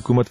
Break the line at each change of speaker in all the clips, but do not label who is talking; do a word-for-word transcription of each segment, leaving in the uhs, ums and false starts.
حکومت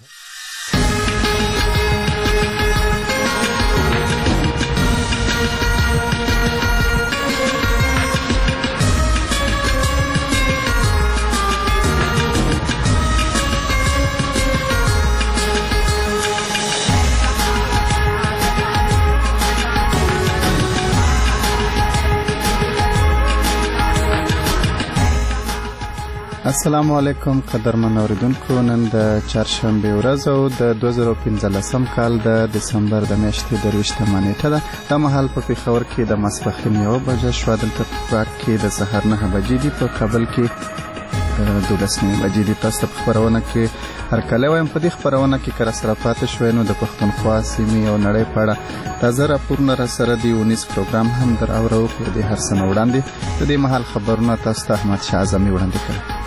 السلام علیکم قدرمن اوریدونکو، نن د چهارشنبه ورځ او د دوه زره پنځلسم کال د دسمبر د میاشتې درویشتمه نیټه ده. دا مهال په پېښور کې د ماسپښین یوه بجه شوه، دلته په پراګ کې د سهار نهه بجې دي، په کابل کې دولس نیمې بجې دي. تاسو ته په خپرونه کې هرکلی وایم. په دې خپرونه کې که راسره پاتې شوئ نو د پښتونخوا، سیمې او نړۍ په اړه تازه راپورونه راسره دي. ونیز پروګرام هم در اورو. د دې هر څه نه وړاندې د دې مهال خبرونه تاسو ته احمد شاه اعظمي وړاندې کوي.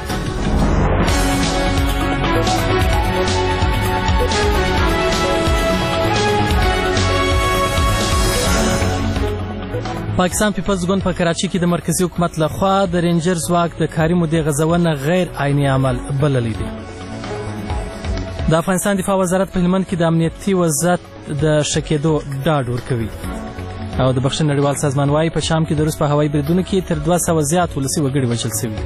پاکستان پیپلز ګوند په کراچي کې د مرکزی حکومت لخوا د رینجر ځواک د کاري مودې غځونه غیر عیني عمل بللی دی. د افغانستان دفاع وزارت په هلمند کې د امنیتي وضعیت د ښه کېدو ډاډ ورکوي. او د بخښنې نړیوال سازمان وايي په شام کې د روس په هوایي بریدونو کې تر دوه سوه زیات ولسي وګړي وژل شوي.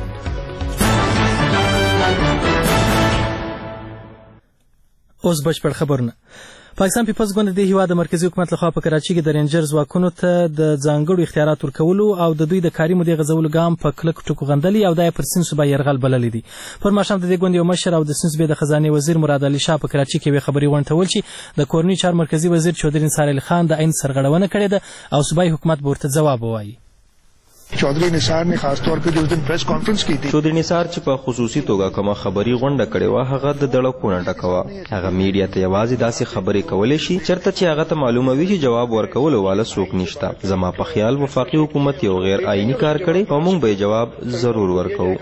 اوس بشپړ خبرونه. پاکستان پیپلز ګوند د هیواد د مرکزی حکومت لخوا په کراچي کې د رینجر ځواکونو ته د ځانګړو اختیارات ورکولو او د دوی د کاري مودې غځولو ګام په کلک ټکو غندلی او دا یې پر سیند صوبه یرغل بللی دی. پر ماښام د دې ګوند یو مشر او د سیند صوبې د خزانې وزیر مراد علي شاه په کراچي کې یوې خبري غونډه ته وویل چې د کورني چارو مرکزي وزیر چودري نثار علي خان د عین سرغړونه کړې ده او صوبایي حکومت به ورته ځواب ووایي.
चौधरी निसार ने खास तौर पे जो उस दिन प्रेस कॉन्फ्रेंस की थी,
चौधरी निसार چې په خصوصي توګه کومه خبري غونډه کړې وه هغه د دړکونه ډکوه. هغه میډیا ته یوازې داسې خبرې کولی شي چېرته چې هغه ته معلومه وي چې جواب ورکولو والا څوک نشته. زما په خیال وفاقي حکومت یو غیر آئیني کار کړی او موږ به جواب ضرور ورکوو.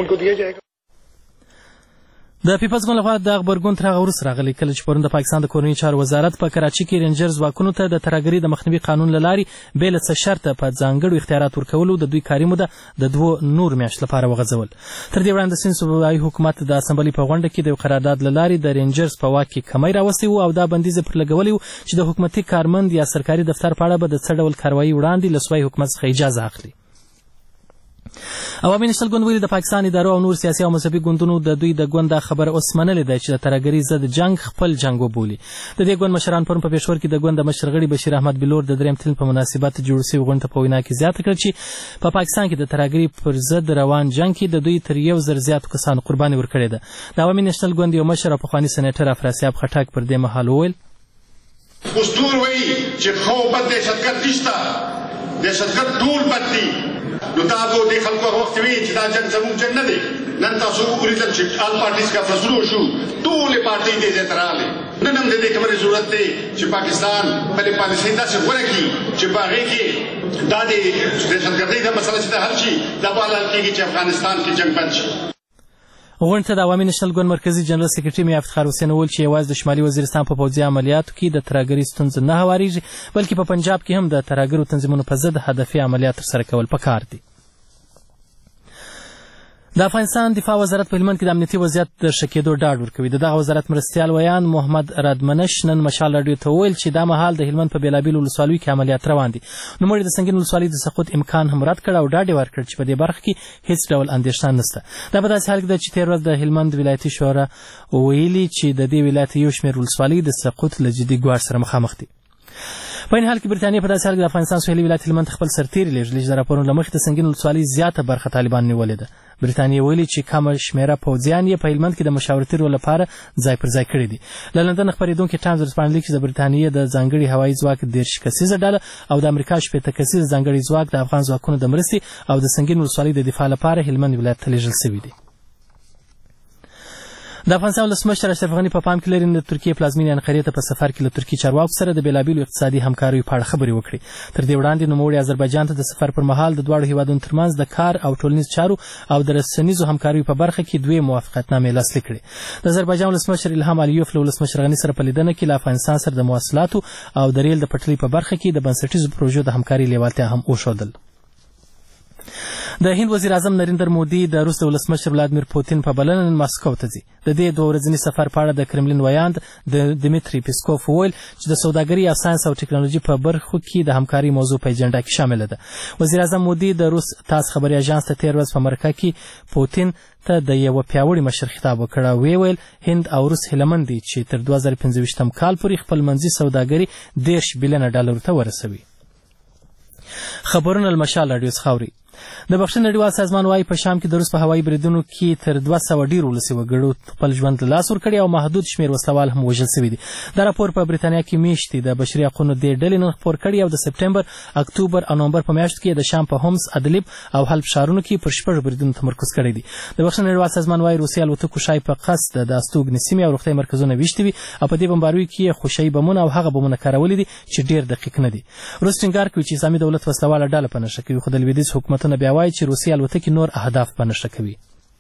د پیپلز ګوند لخوا د غبرګون تر هغه وروسته راغلی کله چې پرون د پاکستان د کورني چارو وزارت په کراچي کې رینجر ځواکونو ته د ترهګرۍ د مخنیوي قانون له لارې بې له څه شرطه په ځانګړو اختیارات ورکولو د دوی کاري موده د دوو نور میاشتو لپاره وغځول. تر دې وړاندې د سیند صوبایي حکومت د اسمبلۍ په غونډه کې د یو قرارداد له لارې د رینجرز په واک کې کمی راوستی و او دا بندیز پر لګولی و چې د حکومتي کارمند یا سرکاري دفتر په اړه به د څه ډول کاروایي وړاندې له صوبایي حکومت څخه اجازه اخلي. عوامي نشنل ګوند ویلي د پاکستان ادارو او نور سیاسي او مذهبي ګوندونو د دوی د ګوند دا خبره اوس منلې ده چې د ترهګرۍ ضد جنګ خپل جنګ وبولي. د دې ګوند مشران پرون په پېښور کې د ګوند د مشر غړي بشیر احمد بلور د درېیم تلین په مناسبت جوړ شوي غونډې ته په وینا کې زیاته کړه چې په پاکستان کې د ترهګرۍ پر ضد روان جنګ کې د دوی تر یو زر زیاتو کسانو قرباني ورکړې ده. د عوامي نشنل ګوند یو مشر او پخواني سنیټر افراسیاب خټک پر دې مهال وویل
دستور وایي چې خو بد دهشتګرد نشته، دهشتګرد ټول بد دي. نو دا به د خلکو هغه وخت وي چې دا جنګ زموږ جنګ نه دی. نن تاسو وګورئ چې آل پارټیز کا فیصلو شو، ټولې پارټۍ دې ځای ته راغلې. نن هم د دې خبرې ضرورت دی چې پاکستان خپلې پالیسۍ داسې غوره کړي چې په هغې کې دا د دهشتګردۍ دا مسله چې ده حل شي، دا به حل کېږي چې افغانستان کې جنګ بند شي.
غونډې ته د عوامي نشنل ګوند مرکزي جنرال سکرټري میا افتخار حسین وویل چې یوازې د شمالي وزیرستان په پوځي عملیاتو کې د ترهګرۍ ستونزه نه هوارېږي بلکې په پنجاب کې هم د ترهګرو تنظیمونو په ضد هدفي عملیات ترسره کول پکار دي. د افغانستان دفاع وزارت په هلمند کې د امنیتي وضعیت د ښه کېدو ډاډ ورکوي. د دغه وزارت مرستیال ویان محمد رادمنش نن مشال راډیو ته وویل چې دا مهال د هلمند په بېلابېلو ولسوالیو کې عملیات روان دي. نوموړي د سنګین ولسوالۍ د سقوط امکان هم رد کړ او ډاډ یې ورکړ چې په دې برخه کې هیڅ ډول اندېښنه نشته. دا په داسې حال کې ده چې تېره ورځ د هلمند ولایتي شورا ویلي چې د دې ولایت یو شمېر ولسوالۍ د سقوط له جدي ګواښ سره مخامخ دي. په این حال کې برټانیې په داسې حال کې د افغانستان سویلي ولایت هلمند خپل سرتېري لېږلي چې د راپورونو له مخې د سنګین ولسوالۍ زیاته برخه طالبان نیولې ده. برټانیې ویلي چې کمه شمېره پوځیان یې په هلمند کې د مشاورتي رول لپاره ځای پر ځای کړي دي. له لندن خپرېدونکي ټایمز ورځپاڼه لیکي چې د برټانیې د ځانګړي هوایي ځواک دېرش کسیزه ډله او د امریکا شپېته کسیز ځانګړي ځواک د افغان ځواکونو د مرستې او د سنګین ولسوالۍ د دفاع لپاره هلمند ولایت ته لېږل شوي دي. د افغانستان ولسمشر اشرف غني په پام کې لري د ترکیې پلازمینې انقرې ته په سفر کې له ترکیې چارواکو سره د بېلابېلو اقتصادي همکاریو په اړه خبرې وکړي. تر دې وړاندې نوموړي اذربایجان ته د سفر پر مهال د دواړو هیوادونو ترمنځ د کار او ټولنیز چارو او د رسنیزو همکاریو په برخه کې دوې موافقتنامې لاسلیک کړې. د اذربایجان ولسمشر الهام الیوف له ولسمشر غني سره په لیدنه کې له افغانستان سره د مواصلاتو او د ریل د پټلۍ په برخه کې د بنسټیزو پروژو د همکارۍ لیوالتیا هم وښودل. د هند وزیر اعظم نریندر مودي د روس د ولسمشر ولادیمیر پوتین په بلنه نن ماسکو ته ځي. د دې دوه ورځني سفر په اړه د کرملین ویاند د دمیتری پیسکوف وویل چې د سوداګرۍ او ساینس او ټکنالوژي په برخو کې د همکارۍ موضوع په اجنډا کې شامله ده. وزیر اعظم مودي د روس تاس خبري اژانس ته تیر ورځ په مرکه کې پوتین ته د یو پیاوړي مشر خطاب وکړ او ویل هند او روس هیلمن دي چې تر دوه زره پنځه کال پورې خپل منځي سوداګري دېرش بلین ډالر ته ورسوي. خبرونه المشال رادیو خاوري. د بخښنې نړیوال سازمان وايي په شام کې د روس په هوایي بریدونو کې تر دوه سوه ډیر ولسي وګړو خپل ژوند له لاسه ورکړی او محدود شمېر وسلوال هم وژل سوي دي. دا راپور په برېټانیا کې میاشتې د بشري حقونو دې ډلې نن خپور کړی او د سپټمبر اکتوبر او نومبر په میاشتو کې د شام په هومس ادلیب او حلب ښارونو کې پر شپږ بریدونو تمرکز کړی دی. د بخښنې نړیوال سازمان وايي روسي الوتکو شای په قصد د استوګنې سیمې او روغتیايي مرکزونه ویشتي وي او په دې بمباریو کې خوشایي بمونه او هغه بمونه کارولي دي چې ډېر دقیق نه دي. روس ټینګار کوي چې اسلامي دولت وسلواله ډله په نښه کوي، خو د لویدیځ حکومتونه بیا وایي چې روسي الوتکې نور اهداف په نښه کوي.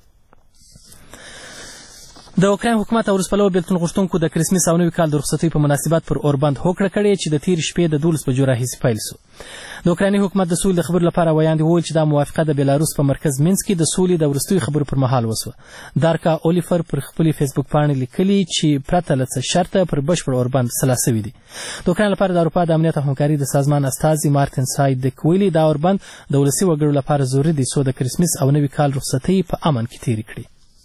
د اوکراین حکومت او روس پلوه بېلتون غوښتونکو د کرسمس او نوي کال د رخصتۍ په مناسبت پر اوربند هوکړه کړې چې د تېرې شپې د دولس بجو راهیسې پیل سو. د اوکرایني حکومت د سولې د خبرو لپاره ویاندې وویل چې دا موافقه د بیلاروس په مرکز مینسک کې د سولې د وروستیو خبرو پر مهال وسوه. دارکا اولیفر پر خپلې فیسبوک پاڼې لیکلي چې پرته له څه شرطه پر بشپړ اوربند سلا سوي دي. د اوکراین لپاره د اروپا د امنیت او همکارۍ د سازمان استازي مارتین سایدک ویلي دا اوربند د ولسي وګړو لپاره ضروري دی څو د کرسمس او نوي کال رخصتۍ په امن کې تېرې کړي.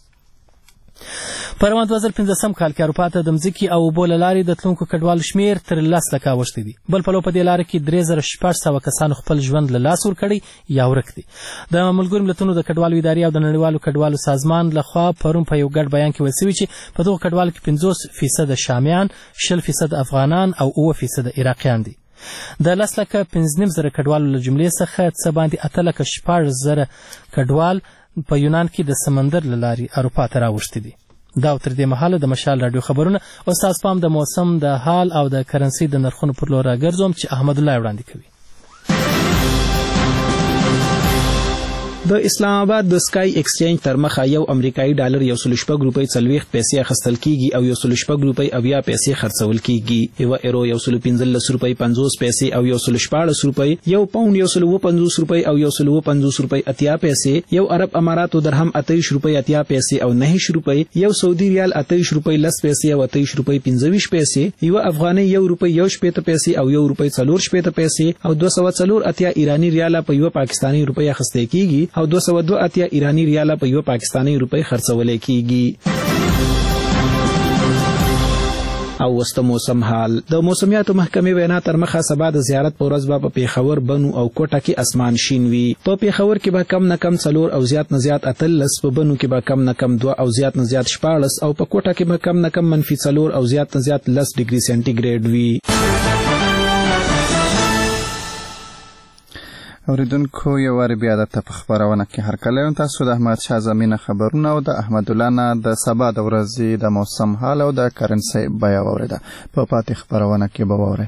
په روان دوه زره پنځلسم کال کې اروپا ته د مځکې او اوبو له لارې د تلونکو کډوالو شمېر تر لس لکه اوښتی دی. بل پلو په دې لاره کې درې زره شپږ سوه کسانو خپل ژوند له لاسه ورکړی یا ورک دی. د ملګرو ملتونو د کډوالو ادارې او د نړیوالو کډوالو سازمان لخوا پرون په یو ګډ بیان کې ویل سوي چې په دغو کډوالو کې پنځوس فیصده شامیان، شل فیصده افغانان او اووه فیصده عراقیان دي. د لس لکه پنځه نیم زره کډوالو له جملې څخه څه باندې اته لکه شپږ زره کډوال په یونان کې د سمندر له لارې اروپا ته راوښتي دي. دا او تر دې مهاله د مشال راډیو خبرونه او ستاسو پام د موسم د حال او د کرنسۍ د نرخونو پر لور راګرځوم چې احمد الله وړاندې کوي.
د اسلام آباد د سکای ایکسچینج تر مخه یو امریکایي ډالر یو سل شپږ روپۍ څلوېښت پیسې اخیستل کیږي او یو سل شپږ روپۍ اویا پیسې خرڅول کیږي. یو ایرو یو سل پنځلس روپۍ پنځوس پیسې او یو سل شپاړس روپۍ، یو پاونډ یو سل اووه پنځوس روپۍ او یو سل اووه پنځوس روپۍ اتیا پیسې، یو عرب اماراتو درهم اتهیش روپۍ اتیا پیسې او نهیش روپۍ، یو سعودي ریال اتهیش روپۍ لس پیسې او اتهیش روپۍ پنځه ویشت پیسې، یو افغانۍ یو روپۍ یو شپېته پیسې او یو روپۍ څلور شپېته پیسې او دوه سوه څلور اتیا ایراني ریاله په یو پاکستاني روپۍ اخیستل کیږي او دوه سوه دوه اتیا ایرانی ریاله په یو پاکستانی روپۍ خرڅول کیږي. او وست موسم حال. د موسمیاتو محکمې وینا تر مخه سبا د زیارت په ورځ به په پیښور، بنو او کوټه کې اسمان شین وي. په پیښور کې به کم نه کم څلور او زیات نه زیات اتلس، په بنو کې به کم نه کم دوه او زیات نه زیات شپاړس او په کوټه کې به کم نه کم منفي څلور او زیات نه زیات لس ډیګري سنټیګریډ وي.
اوریدونکو یو وار بیا د په خبرونه کې هرکلی یم. تاسو د احمد شاه زمینه خبرونه او د احمد الله نه د سبا د ورځې د موسم حال او د کرنسۍ بیه واورېده. په پاتې خبرونه کې به واورئ.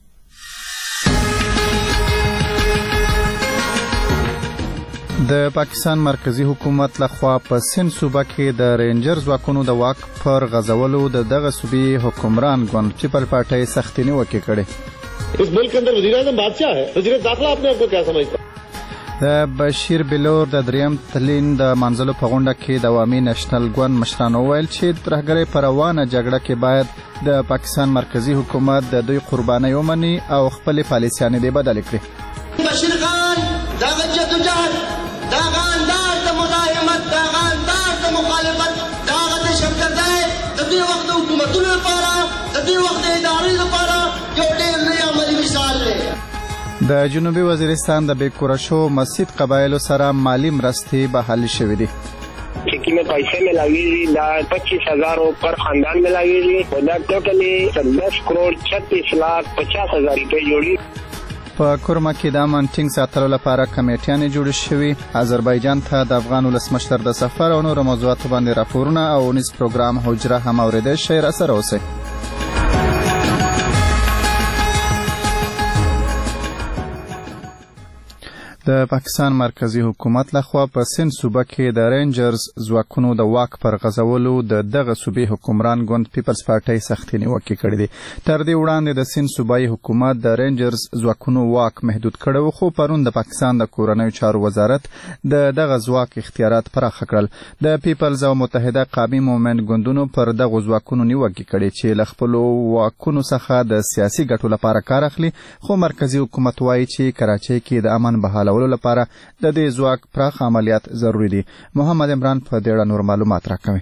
د پاکستان مرکزی حکومت لخوا په سند صوبه کې د رینجر ځواکونو د واک پر غځولو د دغه صوبې حکمران ګوند پیپل پارټۍ سختې نیوکې کړې.
इस मुल्क के अंदर वजीर आजम बादशाह है, वजीर दाखिला अपने आप को क्या समझता है?
د بشیر بلور د دریم تلین د منځلو په غونډه کې د عوامي نېشنل ګوند مشرانو وویل چې ترهګرۍ په روانه جګړه کې باید د پاکستان مرکزی حکومت د دوی قربانۍ ومني او خپلې پالیسیانې دې بدلې کړي.
بشیر خان دغه جدوجهد، دغه انداز د مزاحمت، دغه انداز د مخالفت، دغه د شرکتۍ د دې وخت د حکومتونو لپاره، د دې وخت د ادارې لپاره یو ډېر لوی عملي مثال دی.
د جنوبي وزیرستان د بیکوره شو مسجد قبایلو سره مالی مرستې بحالي شوې دي.
چکی میں پیسے ملاویږي دا پچیس ہزار پر خاندان ملاویږي او دا ټوټلی دس کروڑ چھتیس لاکھ پچاس ہزار روپے جوړي.
په کورما کې د امن ټینګ ساتلو لپاره کمیټیانې جوړې شوي. آذربایجان ته د افغان ولسمشر د سفر او نورو موضوعاتو باندې راپورونه او نیز پروګرام حجره هم اورېدی شئ. راسره اوسئ. د پاکستان مرکزی حکومت لخوا په سند صوبه کې د رینجرز ځواکونو د واک پر غځولو د دغه صوبې حکمران ګوند پیپلز پارټي سختې نیوکې کړې دي. تر دې وړاندې د سند صوبایي حکومت د رینجرز ځواکونو واک محدود کړی خو پرون د پاکستان د کورنیو چارو وزارت د دغه ځواک اختیارات پراخه کړل. د پیپلز او متحده قومي مومنټ ګوندونو پر دغه ځواکونو نیوکې کړې چې له خپلو واکونو څخه د سیاسي ګټو لپاره کار اخلي، خو مرکزی حکومت وایي چې کراچۍ کې د امن بحالولو لپاره د دې ځواک پراخ عملیات ضروری دي. محمد عمران په دې اړه نور معلومات راکوي.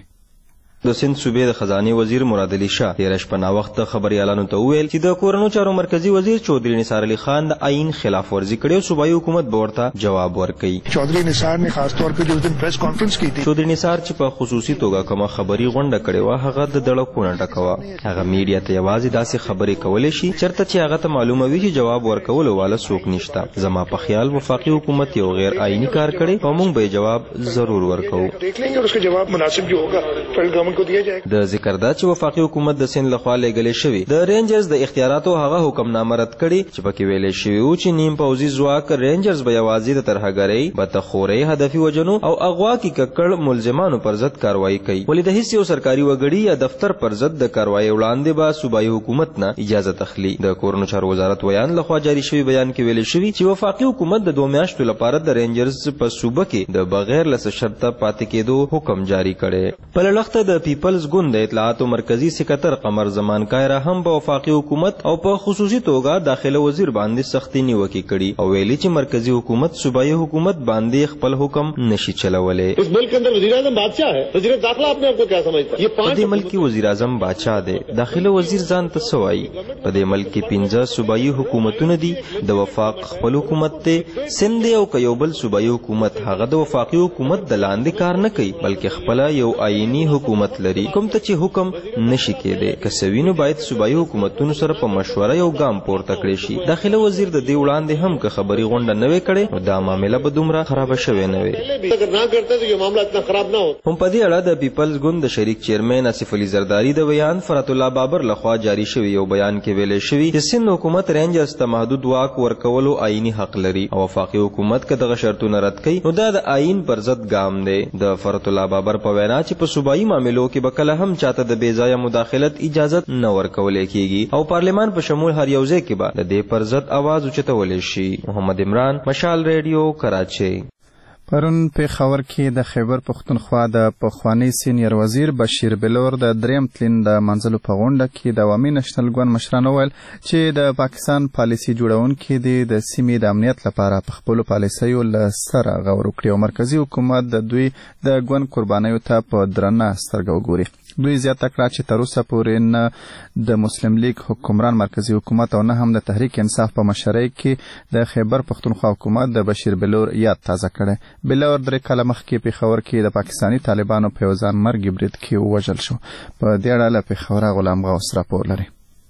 د سند صوبې د خزانه وزیر مراد علي شاه تیر شپه نا وخت خبريالانو ته وویل چې د کورونو چارو مرکزی وزیر چودھری نثار علي خان د آئین خلاف ورزي کړي او صوبایي حکومت به ورته جواب ورکړي.
चौधरी निसार ने खास तौर पे जो दिन प्रेस कॉन्फ्रेंस की थी,
चौधरी निसार چې په خصوصي توګه کومه خبري غونډه کړې و هغه د دړکونه ټکوا. هغه میډیا ته یوازې داسې خبرې کولې شي چرته چې هغه ته معلومه وي چې جواب ورکول والا څوک نشته. زما په خیال وفاقي حکومت یو غیر آئینی کار کړي او موږ به جواب ضرور ورکوو.
देख लेंगे और उसका जवाब मुनासिब जो होगा फेडरल गवर्नमेंट को दिया जाएगा.
ذکر دا چې وفاقي حکومت د سند لخوا لېږلې شوی د رینجرز د اختیاراتو هغه حکمنامه رد کړي چې پکې ویلې شوی و چې نیم پوځي ځواک رینجرز به یوازې د ترهګرۍ، بدخورۍ، هدفي وژنو او اغوا کې ککړ ملزمانو پر ضد کاروایی کوي. ولې د هیڅ یو سرکاري وګړي یا دفتر پر ضد د کاروایی وړاندې به صوبایي حکومت نه اجازه تخلي. د کورونو چارو وزارت ویان لخوا جاری شوی بیان کې ویلې شوی چې وفاقي حکومت د دوه میاشتو لپاره د رینجرز په صوبه کې د بغیر له شرطه پاتې کېدو حکم جاری کړي. په لړخته د پیپلز ګوند د اطلاعاتو مرکزی سکرټر قمر زمان کایرا هم په وفاقي حکومت او په خصوصي توګه داخله وزیر باندې سختي نیوکې کړي او ویلي چې مرکزی حکومت صوبایي حکومت باندې خپل حکم نشي چلولای.
इस मुल्क के अंदर वजीर आजम बादशाह है, वजीर दाखिला अपने आप को क्या समझता है? ये
पांच दे मुल्क की वजीर आजम बादशाह दे, दाखिله वजीर ځان ته سوای. په دې ملک کې پنځه صوبایي حکومتونه دي. د وفاق خپل حکومت ته سند او کيوبل صوبایي حکومت هغه د وفاقي حکومت د لاندې کار نه کوي بلکې خپل یو آئینی حکومت لري. کوم ته چې حکم نشي کېده کسوینو باید صوبایي حکومتونو سره په مشوره یو ګام پورته کړی شي. داخله وزیر د دې وړاندې هم که خبري غونډه نه وې کړې نو دا معاملې به دومره خراب شوې نه وي.
اگر نہ کرتے تو یہ معاملہ اتنا خراب نہ ہوتا.
هم په دې اړه د پیپلز ګوند د شریک چیرمن آصف علي زرداری د بیان فرات الله بابر لخوا جاری شوی یو بیان کې ویلې شوی چې سند حکومت رینجرز ته محدود واک ورکولو آئینی حق لري او وفاقي حکومت که دغه شرطونه رد کړي نو دا د آئین پر ضد ګام دی. د فرات الله بابر په وینا چې په صوبایي معاملو کې به کله هم چاته د بې ځایه مداخلت اجازت نه ورکولې کیږي او پارلیمان په شمول هر یو ځای کې به د دې پر ضد आवाज اوچتولی شي. محمد عمران، مشال ریډیو، کراچۍ.
پرون پېښور کې د خیبر پښتونخوا د پخوانی سینیر وزیر بشیر بلور د دریم تلین د منځلو په غونډه کې د عوامي نشنل ګوند مشرانو ویل چې د پاکستان پالیسي جوړونکي دي د سیمې د امنیت لپاره په خپلو پالیسیو له سره غور وکړي او مرکزی حکومت د دوی د ګوند قربانیو ته په درنه سترګه وګوري. دوی زیاته کړه چې تر اوسه پورې نه د مسلم لیگ حکمران مرکزی حکومت او نه هم د تحریک انصاف په مشرۍ کې د خیبر پښتونخوا حکومت د بشیر بلور یاد تازه کړی. بلور درې کاله مخکې پېښور کې د پاکستاني طالبانو په یو ځانمرګي برید کې ووژل شو. په دې اړه له پېښوره غلام غوث راپور لري.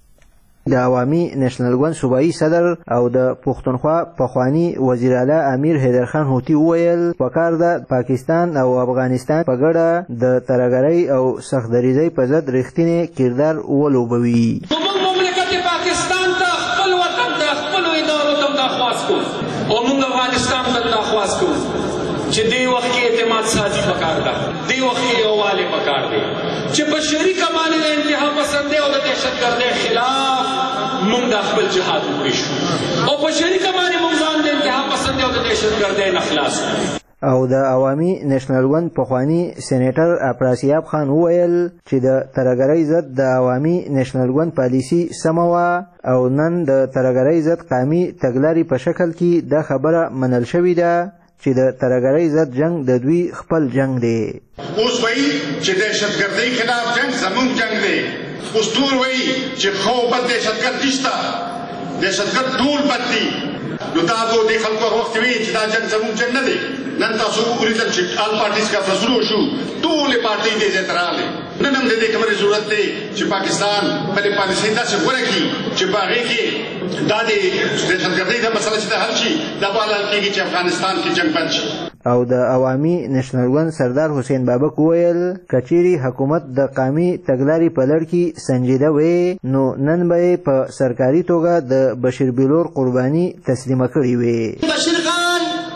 د عوامي نېشنل ګوند صوبایي صدر او د پښتونخوا پخوانی وزیر اعلی امیر حیدر خان هوتي وویل پکار ده پاکستان او افغانستان په ګډه د ترهګرۍ او سختدریزۍ په ضد رښتینی کردار ولوبوي.
زموږ مملکت پاکستان ته خپل وطن ته خپلو ادارو ته درخواست کوو او موږ افغانستان ته درخواست کوو چې دې وخت کې اعتماد سازي پکار ده، دې وخت کې یووالی پکار دی چې په شریکه باندې د انتها پسندۍ او د دهشتګردۍ خلاف موږ د خپل جهاد وکړی شو او په شریکه باندې موږ ځان د انتها پسندۍ او د دهشتګردۍ نه خلاص کړو.
او د عوامي نېشنل ګوند پخوانی سېنیټر افراسیاب خان وویل چې د ترهګرۍ ضد د عوامي نېشنل ګوند پالیسي سمه وه او نن د ترهګرۍ ضد قومي تګلارې په شکل کې دا خبره منل شوې ده چې د ترهګرۍ ضد جنگ د دوی خپل جنگ دی.
اوس وایي چې دهشتګردۍ خلاف جنگ زموږ جنگ دی. اوس ټول وایي چې خو بد دهشتګرد نشته، دهشتګرد ټول بد دي. نو دا به دې خلکو هغه وخت وایي چې دا جنگ زموږ جنگ نه دی. نن تاسو وګورئ چې آل پارټیز کا فیصلو شو، ټولې پارټۍ دې ځای ته راغلې. نن هم د دې خبرې ضرورت دی چې پاکستان خپلې پالیسۍ داسې غوره کړي چې په هغې کې دا د دهشتګردۍ دا مسله چې ده حل شي، دا به حل کېږي چې افغانستان کې جنګ بند شي.
او د عوامي نېشنل ګوند سردار حسین بابک وویل کچېرې حکومت د قومي تګلارې په لړ کې سنجیده وی نو نن به یې په سرکاري توګه د بشیر بلور قرباني تسلیمه کړې وي.
بشیر خان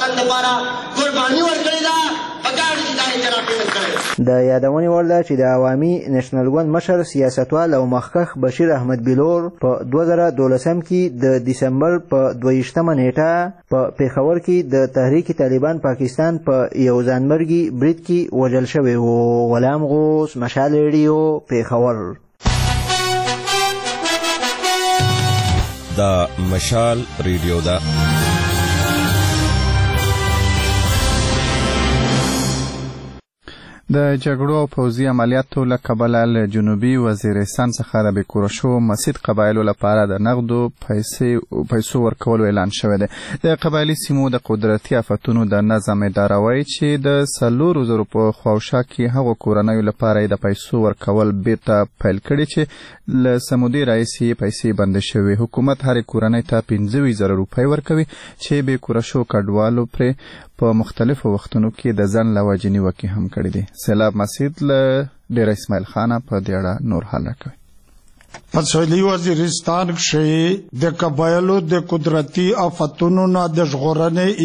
وطن لپاره قرباني ورکړې ده پکار دي دا اعتراف کړي.
د یادونې وړ ده چې د عوامي نېشنل ګوند مشر سیاستوال او مخکښ بشیر احمد بلور په دوه زره دولسم کې د دسمبر په دویشتمه نیټه په پېښور کې د تحریک طالبان پاکستان په یو ځانمرګي برید کې وژل شوی و. غلام غوث، مشال ریډیو، پېښور.
دا مشال ریډیو ده.
د جګړو او پوځي عملیاتو له کبله له جنوبي وزیرستان څخه د بېکوره شوو مسیت قبایلو لپاره د نغدو پیسو ورکولو اعلان شوی دی. د قبایلي سیمو د قدرتي آفتونو د نظم اداره وایي چې د څلورو زرو په خواوشا کې هغو کورنیو لپاره د پیسو ورکول بیرته پیل کړي چې له سمودي رئیس یې پیسې بندې شوې. حکومت هرې کورنۍ ته پنځه ویشت زره روپۍ ورکوي چې بېکوره شوو کډوالو پرې په مختلفو وختونو کې د ځان له وجې نیوکې هم کړي دي. سیلاب مسید له ډېره اسماعیل خانه په دې اړه نور حال راکوي.
په سویلي وزیرستان کښې د قبایلو د قدرتي آفتونو نه د ژغورنې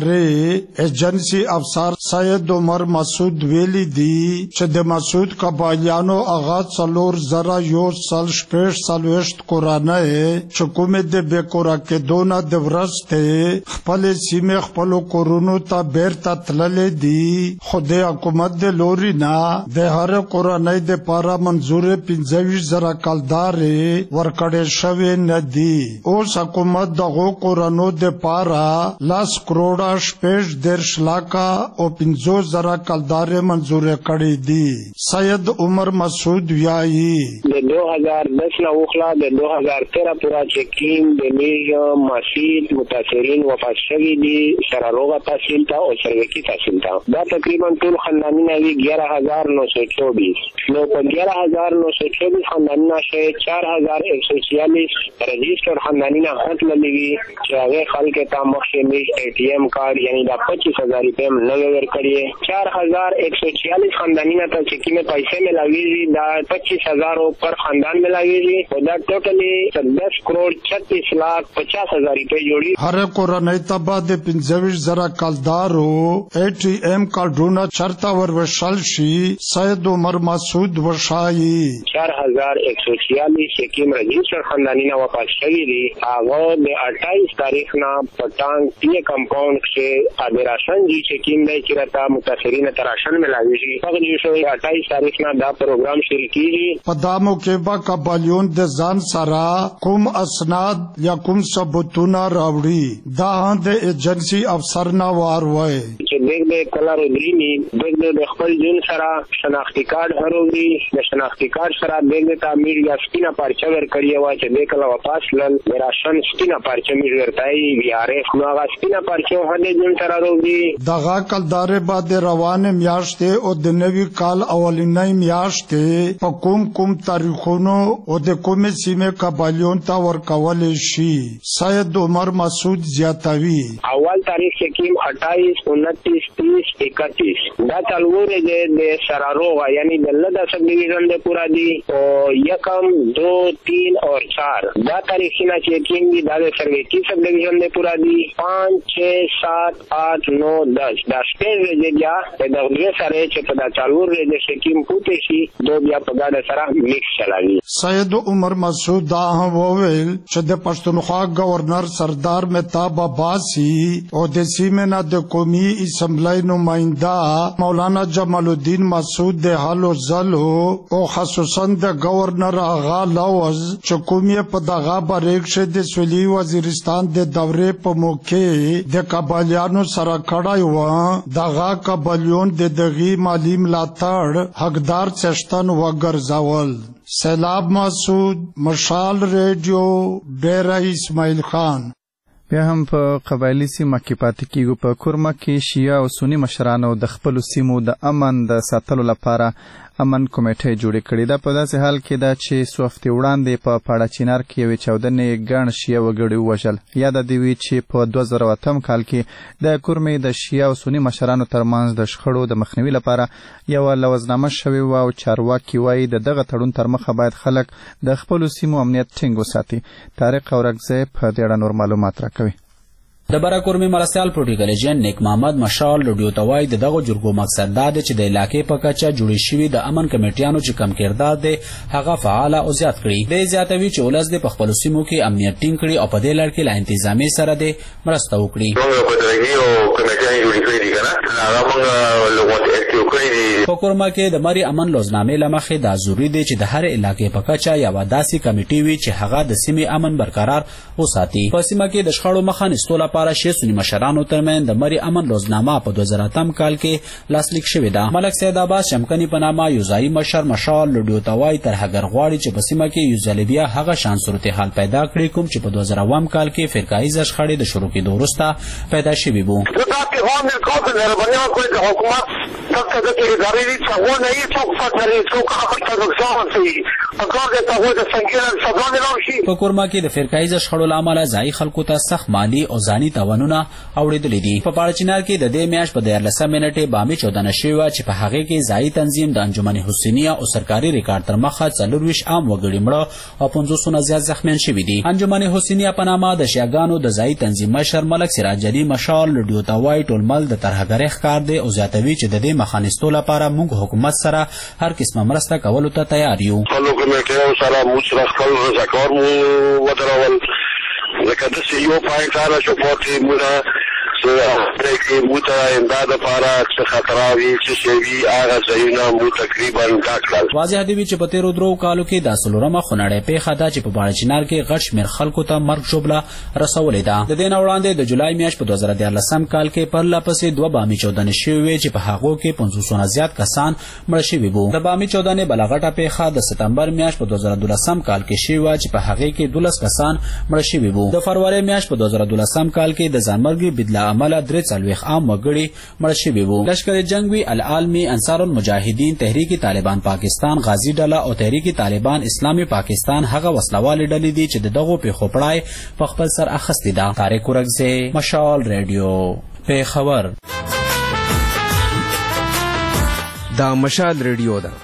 ادارې ایجنسي افسر سید عمر مسعود ویلي دي چې د مسعود قبایلیانو هغه څلور زره یو سل شپږ څلوېښت کورنۍ چې کومې د بېکوره کېدو نه د وروستې خپلې سیمې خپلو کورونو ته بیرته تللې دي، خو د حکومت د لوري نه د هرې کورنۍ دپاره منظورې پنځه ویشت زره کلدار ورکړې شوې نه دي. اوس حکومت دغو کورنو دپاره لس کروڑه شپږ دېرش لاکه او پنځوس زره کلدارې منظورې کړې دي. سید عمر مسعود وایي
د دو هزار دس نه وخلا د دو هزار تیرہ پورا چکین د میج مسید متاثرین وفات شوي دي سراروغه تحصیل ته او سروکی تحصیل ته. دا تقریبا ټول خاندانونه وي گیارہ ہزار نو سو چوبیس. نو په گیارہ ہزار نو سو چوبیس خاندانونه شوي چار ہزار ایک سو چھیالیس رجسٹر خاندانینا حق لگی چې هغه خلک ته مخکې میج اے ٹی ایم کارڈ یعنی دا پچیس ہزار روپے نوے ورکړي. چار ہزار ایک سو چھیالیس خاندانینا ته چې کومه پیسې ملاویږي دا پچیس ہزار پر خاندان ملاویږي او دا ټوټلی دس کروڑ چھتیس لاکھ پچاس ہزار روپے جوړي.
هر کورنۍ ته بعد پنځه ویشت زره کلدارو اے ټی ایم کارډونه چرته وروشل شي. سید عمر مسعود وشایي
چار ہزار ایک سو چھیالیس یکیم رجسٹر خاندانینا واپس شوی دی. هغه د اٹھائیس تاریخ نه پټانګ ټي کمپاوند کې ادراشن جی چکیم دی چې راته متاثرین تراشن ملاوي هغه جو شوی اٹھائیس تاریخ نه دا پروګرام شروع کیږي.
په دا موقع به قبایلیون د ځان سره کوم اسناد یا کوم ثبوتونه راوړي. دا د ایجنسی افسر نه وار وای
چې دغه د کلر درینی دغه د خپل جون سره شناختی کارت هروږي. د شناختی کارت سره دغه تعمیر یا سپینا پارچه ورکړی و چې د کله واپس لن راشن سپینا پارچه می ورتای وی آر اف نو هغه سپینا پارچه هله جون سره وروږي.
دغه کلدار بعد روانه میاشتې او د نوي کال اولنۍ میاشتې په کوم کوم تاریخونو او د کوم سیمه قبایلیون ته ورکول شي. سید عمر مسعود زیاتوي
اول تاریخ کې اٹھائیس انتیس تیس اکتیس دا څلور د سراروغه یعنی د لدا سب ډیویژن د پورا دی او یکم دو تین اور چار دا تاریخینا چیکنگ دی دا سرویکی سب ڈویژن دے پورا دی پانچ چھ سات آٹھ نو دس دا سپیز ریجے گیا دا دوی سارے چھ پدا چالور ریجے شکیم پوتے شی دو بیا پدا دا سارا مکس چلاوی.
سید عمر مسعود دا هم وویل چې د پښتونخوا گورنر سردار مهتاب عباسي او د سیمه د قومي اسمبلی نمائنده مولانا جمال الدین مسعود د حالو زلو او خصوصا د گورنر آغا لوز چې کومې په دغه باریک شه د سویلي وزیرستان د دورې په موقع د قبایلیانو سره کړای و. دغه قبایلیون د دغه مالی ملاتړ حقدار څښتن وګرځول. سیلاب مسعود مشال ریډیو ډیره اسماعیل خان.
بیا هم په قبایلي سیمه کې پاتې کیږو. په کورما کې شیعه او سني مشرانو د خپلو سیمو د امن د ساتلو لپاره امن کمیټې جوړې کړې ده. په داسې حال کې ده چې څو هفتې وړاندې په پاړه چینار کې یوې چاودنې ګڼ شیعه وګړي ووژل. یاده دې وي چې په دوه زره اتم کال کې د کورمې د شیعه او سني مشرانو ترمنځ د شخړو د مخنیوي لپاره یوه لوزنامه شوې وه او چارواکي وایي د دغه تړون تر مخه باید خلک د خپلو سیمو امنیت ټینګ وساتي. طارق اورکزی په دې اړه نور معلومات راکوي.
د براکورمي مرستيال پروټیګلیجن نیک محمد مشال لډیو توای دغه جرګو مقصد دا دی چې د علاقې په کچه جوړې شوې د امن کمیټیانو چې کم کردار دی هغه فعال او زیات کړي. د زیاتوي چې ولس د خپل سیمو کې امنیت ټینګ کړي او په دې لړ کې لا انتظامی سره د مرسته وکړي. په کورما کې د مری امن لوزنامې لمخې دا ضروری دی چې د هر علاقې په کچه یو داسې کمیټي وي چې هغه د سیمې امن برقرار وساتي. په سیمه کې د شخړو مخه نیستو لپاره شې سنی مشرانو ترمن د مری امن لوزنامه په دوه زره اتم کال کې لاسلیک شوې ده. ملک سید عباس شمکنی په نامه یو ځای مشر مشال لډیو توای تر هغه غواړي چې په سیمه کې یو ځلبیا هغه شان صورتحال پیدا کړي کوم چې په دوه زره اووم کال کې فرقایي شخړې د شروع کېدو وروسته پیدا شوې وو. په کورما کې د فرقایي شخړو لامل ځای خلکو ته سخت مالی او ځاني تاوانونه اوریدلې دي. په پاړچینار کې د دې میاشت په دیارلسم منټه بامي چودنه شوی چې په هغه کې ځای تنظیم د انجمن حسینیه او سرکاري ریکارډ تر مخه څلورویش عام وګړي مړه او پنځوس نه زیات زخمیان شوي دي. انجمن حسینیه په نامه د شیعاګانو د ځای تنظیم مشر ملک سراج علي مشال لډیو توای ټولمل د ترهګرۍ ښکار دی او زیاتوي چې د دې مخانستو لپاره موږ حکومت سره هر قسمه مرسته کولو ته تیار یو.
خلکو کمیټو سره موږ سره خپل رضاکار مو ودرول لکه د سی یو پای کار شو پورتي موږ چې موته امداد لپاره څه خطراوي چې شوي هغه ځایونه مو تقریبا ډاکل.
واضح دی چې په تیرو درو کالو کې د سلورمه خونړې پیښه ده چې په باړچینار کې غټ شمېر خلکو ته مرګ ژوبله رسولې ده. د دې نه وړاندې د جولای میاشت په دوه زره دیارلسم کال کې پرله پسې دوه بامي چودنې شوې وې چې په هغو کې پنځوس نه زیات کسان مړه شوي وو. د بامي چودنې بله غټه پیښه د سپتمبر میاشت په دوه زره دولسم کال کې شوې وه چې په هغې کې دولس کسان مړه شوي وو. د فروری میاشت په دوه زره دولسم کال کې د ځانمرګي بدله عمله درې څلوېښت عام وګړي مړه شوي وو. لشکر جنګ العالمي انصار المجاهدین تحریک طالبان پاکستان غازی ډله او تحریک طالبان اسلامي پاکستان هغه وسلوالې ډلې دي چې دغه پیښو پړای په خپل سر اخیستې ده. طارق ورکزی مشال ریډیو پیښور.
دا مشال ریډیو ده.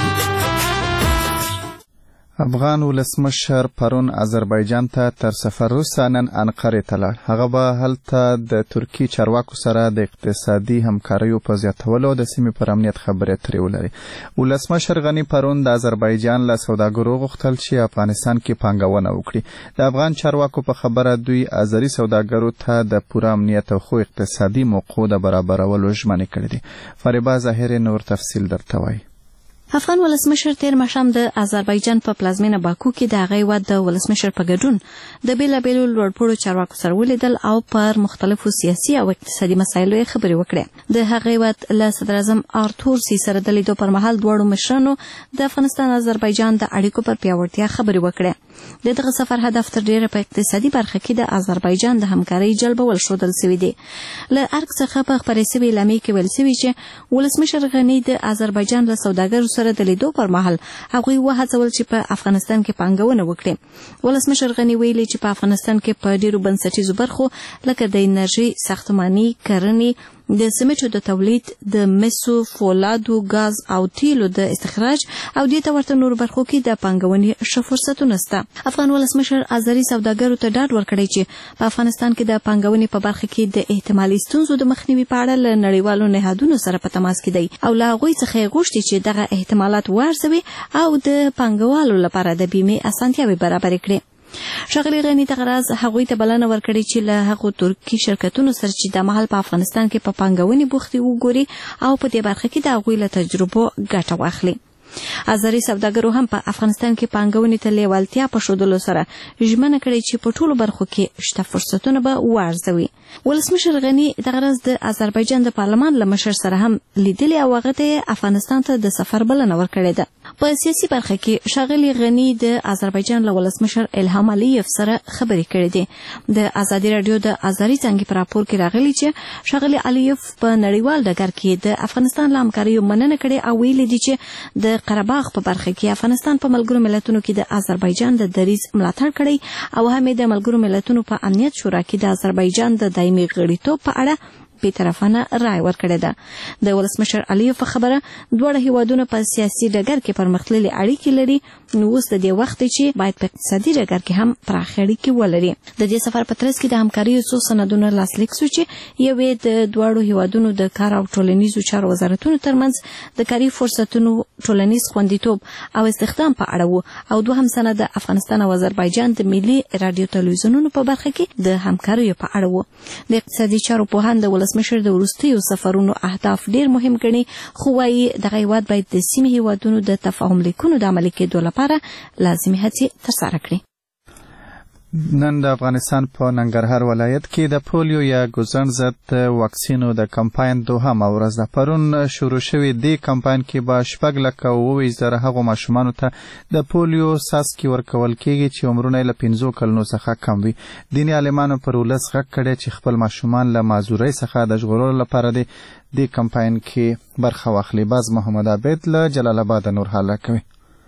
افغان ولسمشر پرون آذربایجان ته تر سفر وروسته نن انقرې ته لاړ. هغه به هلته د ترکي چارواکو سره د اقتصادي همکاریو په زیاتولو د سیمې پر امنیت خبرې اترې ولري. ولسمشر غني پرون د آذربایجان له سوداګرو غوښتل چې افغانستان کې پانګونه وکړي. د افغان چارواکو په خبره دوی آذري سوداګرو ته د پوره امنیت او خو اقتصادي موقعو د برابرولو ژمنې کړې دي. فریبا ظاهر نور تفصیل درته وایي.
افغان ولسمشر تیر ماښام د آذربایجان په پلازمینه باکو کې د هغې هیواد د ولسمشر په ګډون د بېلابېلو لوړپوړو چارواکو سره ولیدل او پر مختلفو سیاسي او اقتصادي مسایلو یې خبرې وکړې. د هغې هیواد له صدراعظم آرتور سی سره د لیدو پر مهال دواړو مشرانو د افغانستان آذربایجان د اړیکو پر پیاوړتیا خبرې وکړې. د دغه سفر هدف تر ډیره په اقتصادي برخه کې د آذربایجان د همکارۍ جلبول ښودل سوي دي. له ارګ څخه په خپرې سوې اعلامیې کې ویل سوي چې ولسمشر غني د آذربایجان له سوداګرو سره د لیدو پر مهال هغوی وهڅول چې په افغانستان کې پانګونه وکړي. ولسمشر غني ویلي چې په افغانستان کې په ډیرو بنسټیزو برخو لکه د انرژي، ساختماني، کرنې، د سمنټو د تولید، د مسو، فولادو، غاز او تیلو د استخراج او دې ته ورته نورو برخو کې د پانګونې ښه فرصتونه شته. افغان ولسمشر آذري سوداګرو ته ډاډ ورکړی چې په افغانستان کې د پانګونې په برخه کې د احتمالي ستونزو د مخنیوي په اړه له نړیوالو نهادونو سره په تماس کې دی او له هغوی څخه یې غوښتي چې دغه احتمالات وارزوي او د پانګوالو لپاره د بیمې اسانتیاوې برابرې کړي. ښاغلي غني دغه راز هغوی ته بلنه ورکړې چې له هغو ترکي شرکتونو سره چې د مهال په افغانستان کې په پانګونې بوختي وګوري او په دې برخه کې د هغوی له تجربو ګټه واخلي. آذري سوداګرو هم په افغانستان کې پانګونې ته لیوالتیا په ښودلو سره ژمنه کړې چې په ټولو برخو کې شته فرصتونه به وارزوي. ولسمشر غني دغه ورځ د آذربایجان د پارلمان له مشر سره هم لیدلې او هغه ته افغانستان ته د سفر بلنه ورکړې ده. په سیاسي برخه کې ښاغلي غني د آذربایجان له ولسمشر الهام علیف سره خبرې کړې دي. د ازادي راډیو د آذري څانګې په راپور کې راغلي چې ښاغلي علیف په نړیوال ډګر کې د افغانستان له همکاریو مننه کړې او ویلي دي چې د قرهباغ په برخه کې افغانستان په ملګرو ملتونو کې د آذربایجان د دریځ ملاتړ کړی او هم د ملګرو ملتونو په امنیت شورا کې د آذربایجان د دایمي غړیتوب په اړه بی‌طرفانه رائے ورکړې ده. د ولسمشر علیف په خبره دواړه هیوادونه په سیاسي ډګر کې پرمختللي اړیکې لري، نو اوس د دې وخت چې باید په اقتصادي ډګر کې هم پراخ اړیکې ولري. د دې سفر په ترڅ کې د همکارۍ څو سندونه لاسلیک شو چې یوې د دواړو هیوادونو د کار او ټولنیزو چارو وزارتونو ترمنځ د کاري فرصتونو، ټولنیز خوندیتوب او استخدام په اړه وو، او دوهم سند د افغانستان او آذربایجان د ملي رادیو تلویزیونونو په برخه کې د همکاریو په اړه وو. د اقتصادي چارو پوهان د ولسمشر د وروستیو سفرونو اهداف ډیر مهم ګڼي، خو وايي دغه هیواد باید د سیمې هیوادونو د تفاهم لیکونو د عملي کېدو لپاره لازمي هڅې ترسره کړي.
نن د افغانستان په ننګرهار ولایت کې د پولیو یا ګوزن ضد واکسینو د کمپاین دوهمه ورځ ده. پرون شروع شوی دی کمپاین کې به شپږ لکه اووه زره هغو ماشومانو ته د پولیو څاڅکي ورکول کېږي چې عمرونه یې له پنځو کلونو څخه کم وي. دیني عالمانو پر ولس غږ کړی چې خپل ماشومان له معذورۍ څخه د ژغورلو لپاره د دې کمپاین کې برخه واخلي. باز محمد عابد له جلال آباد نور حاله کوي.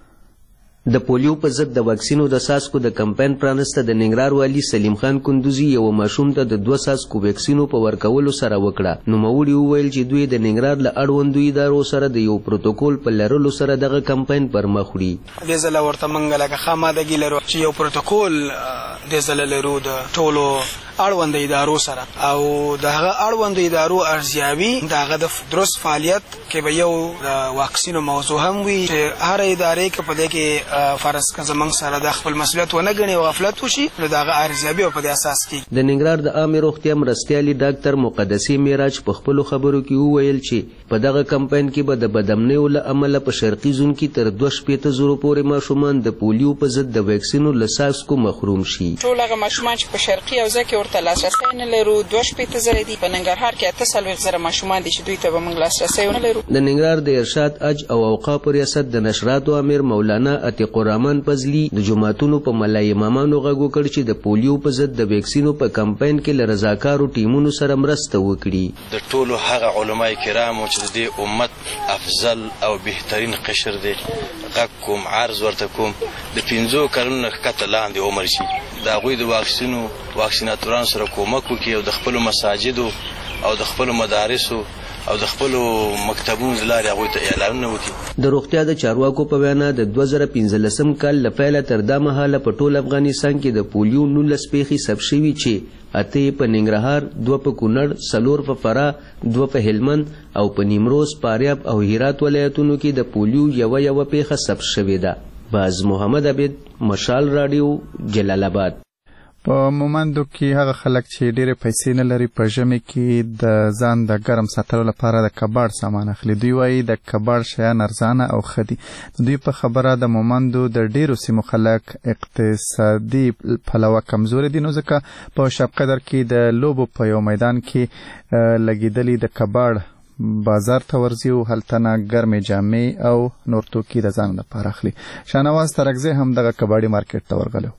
د پولیو په ضد د واکسینو د څاڅکو د کمپاین پرانسته د ننګرهار والي سلیم خان کندوزي یو ماشوم ته د دوه څاڅکو واکسینو په ورکولو سره وکړه. نوموړي وویل چې دوی د ننګرهار له اړوندو ادارو سره د یو پروتوکول په لرلو سره دغه کمپاین پر مخ وړي.
دې ځله ورته موږ لکه خامادګي لرو چې یو پروتوکول دې ځله لرو د ټولو اړوند ادارو سره، او دغه اړوند ادارو ارزیابي دغه د درست فعالیت کې به یو واکسینو موضوع هم وي چې هر ادارې کې په دې کې فرض که زمونږ سره د خپل مسؤلیت ونه ګڼي او غفلت وشي نو دغه ارزیابي په دې اساس کې.
د ننګرهار د عامې روغتیا مرستیالي ډاکټر مقدسي معراج په خپلو خبرو کې وویل چې په دغه کمپاین کې به د بدامنیو له امله په شرقي زون کې تر دوه شپېته زرو پورې ماشومان د پولیو په ضد د واکسینو له څاڅکو محروم شي.
ټول هغه ماشومان چې په شرقي حوزه کې ورته لاسرسی نه لرو دوه شپېته زره دي. په ننګرهار کې اته څلوېښت زره ماشومان دي چې دوی ته به موږ لاسرسی ونه لرو.
د ننګرهار د ارشاد اج او اوقافو ریاست د نشراتو امیر مولانا عتیق الرحمن فضلي د جماعتونو په ملا امامانو غږ وکړ چې د پولیو په ضد د واکسینو په کمپاین کې له رضاکارو ټیمونو سره مرسته وکړي.
د ټولو هغه علماء کرامو چې د دې امت افضل او بهترین قشر دی غږ کوم، عرض ورته کوم د پنځو کلونو نه ښکته لاندې عمر شي د هغوی د واکسینو واکسیناتورانو سره کومک وکړي او د خپلو مساجدو او د خپلو مدارسو او د خپلو مکتبونو له لارې هغوی ته اعلانونه وکړي.
د روغتیا د چارواکو په وینا د دوه زره پنځلسم کال له پیله تر دا مهاله په ټول افغانستان کې د پولیو نولس پیښې ثبت شوي چې اته یې په ننګرهار، دوه په کونړ، څلور په فراه، دوه په هلمند او په نیمروز، فاریاب او هرات ولایتونو کې د پولیو یوه یوه پیښه ثبت شوې ده. باز محمد عبید، مشال راډیو، جلال آباد.
په مومندو کې هغه خلک چې ډېرې پیسې نه لري په ژمي کې د ځان د ګرم ساتلو لپاره د کباړ سامان اخلي. دوی وایي د کباړ شیان ارزانه او ښه دي. دوی په خبره د مومندو د ډېرو سیمو خلک اقتصادي پلوه کمزوري دي، نو ځکه په شب قدر کې د لوبو په یو میدان کې لګېدلي د کباړ بازار ته ورځي او هلته نه ګرمې جامې او نور توکي د ځان لپاره اخلي. شاهنواز ترکزی هم دغه کباړي مارکیټ ته ورغلی.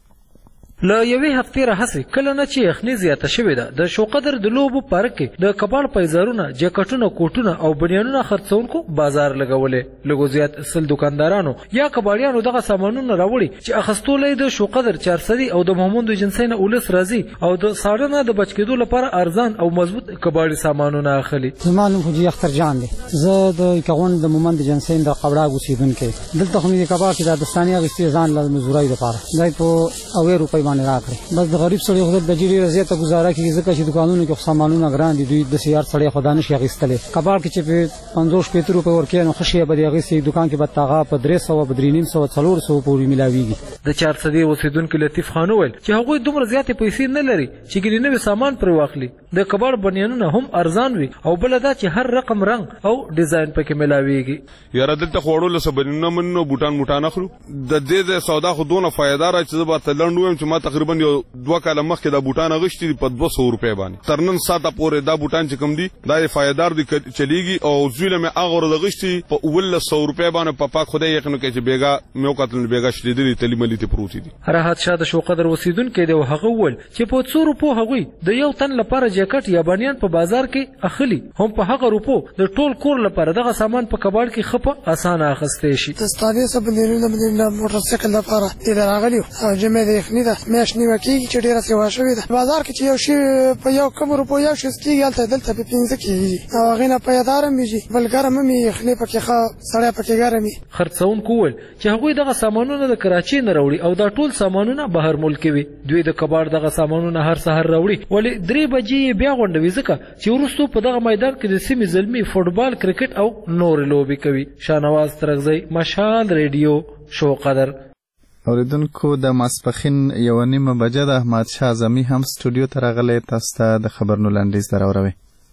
له یوې هفتې راهیسې کله نه چې یخني زیاته شوې ده د شوقدر د لوبو پارک کې د کباړ پایزارونه، جاکټونه، کوټونه او بنیانونه خرڅونکو بازار لګولې. لږو زیات سل دکاندارانو یا کباړیانو دغه سامانونه راوړي چې اخیستولی د شوقدر چارسدي او د محمود جنسۍ نه ولس راځي او د ساړه نه د بچ کېدو لپاره ارزان او مضبوط کباړي سامانونه اخلي.
زما نوم حاجي اختر جان دی. زه د کغون د مومند جنسۍ د قبړاګ اوسېدونکی. دلته خو مې د کباړ کې د دستاني اخیستې ځان له مزدورۍ لپاره دی په اوې روپۍ بس د غریب سړي خو د جیري رضایت گزاره کیږي ځکه چې دکانونو کې سامانونه ګران دي. دوی د سیار سړي خدای نشي اخیستلې. کباړ کې چې په پنځوس شپېته روپۍ ورکړي نو خشي به د اخیستې دکان کې به تاغه په درې سوه په درې نیم سوه څلور سوه پورې ملاویږي.
د چارسدي اوسېدونکي لطیف خان وویل چې هغوی دومره زیاتې پیسې نه لري چې ګینې نوي سامان پرې واخلي. د کباړ بنیانونه هم ارزان وي او بله دا چې هر رقم رنګ او ډیزاین پکې ملاویږي.
یاره دلته خو وړو له بنیانونه منو بوټان موټان اخلو. د دې د سودا خو دونه فایده را چې زه به ته لنډ ویم چې ما تقریبا یو دوه کاله مخکې دا بوټان اغوښتي دي په دوه سوه روپۍ باندې. تر نن ساعته پورې دا بوټان چې کوم دي دا یې فایدار دي چلیږي او زوی له مې هغه ورځ اغوښتي په اوولس سوه روپۍ باندې په پاک خدای یقین وکړي چې بیګا مې وکتل نو بیګا شلېدلي تلي ملي ته پروتې دي.
راحت شاه د شوقدر اوسېدونکی دی او هغه وویل چې په څو روپو هغوی د یو تن لپاره جاکټ یا بنیان په بازار کې اخلي، هم په هغه روپو د ټول کور لپاره دغه سامان په کباړ کې ښه په اسانه اخیستی شي.
د ستانې څه بنیانونه بنیانونه موټرسایکل لپاره دې راغلي او جمعې د یخني ده
میاشت نیمه کېږي چې ډېره سیوا شوې ده. بازار کې چې یو شی په یو کم روپو یو شی کېږي هلته دلته په پنځه کېږي او هغې نه پیدار هم وي بل ګرم هم وي یخنۍ پکې ښه سړی پکې ګرم وي.
خرڅوونکو وویل چې هغوی دغه سامانونه د کراچۍ نه راوړي او دا ټول سامانونه بهر ملکي وي. دوی د کباړ دغه سامانونه هر سهار راوړي ولې درې بجې یې بیا غونډوي ځکه چې وروستو په دغه میدان کې د سیمې زلمي فوټبال کرکټ او نورې لوبې کوي. شاهنواز ترغزی مشال ریډیو شو قدر.
اوریدونکو د ماسپښین یوه نیمه بجه د احمد شاه اعظمي هم سټوډیو ته راغلی. تاسو ته د خبرونو لنډیز دراوروي.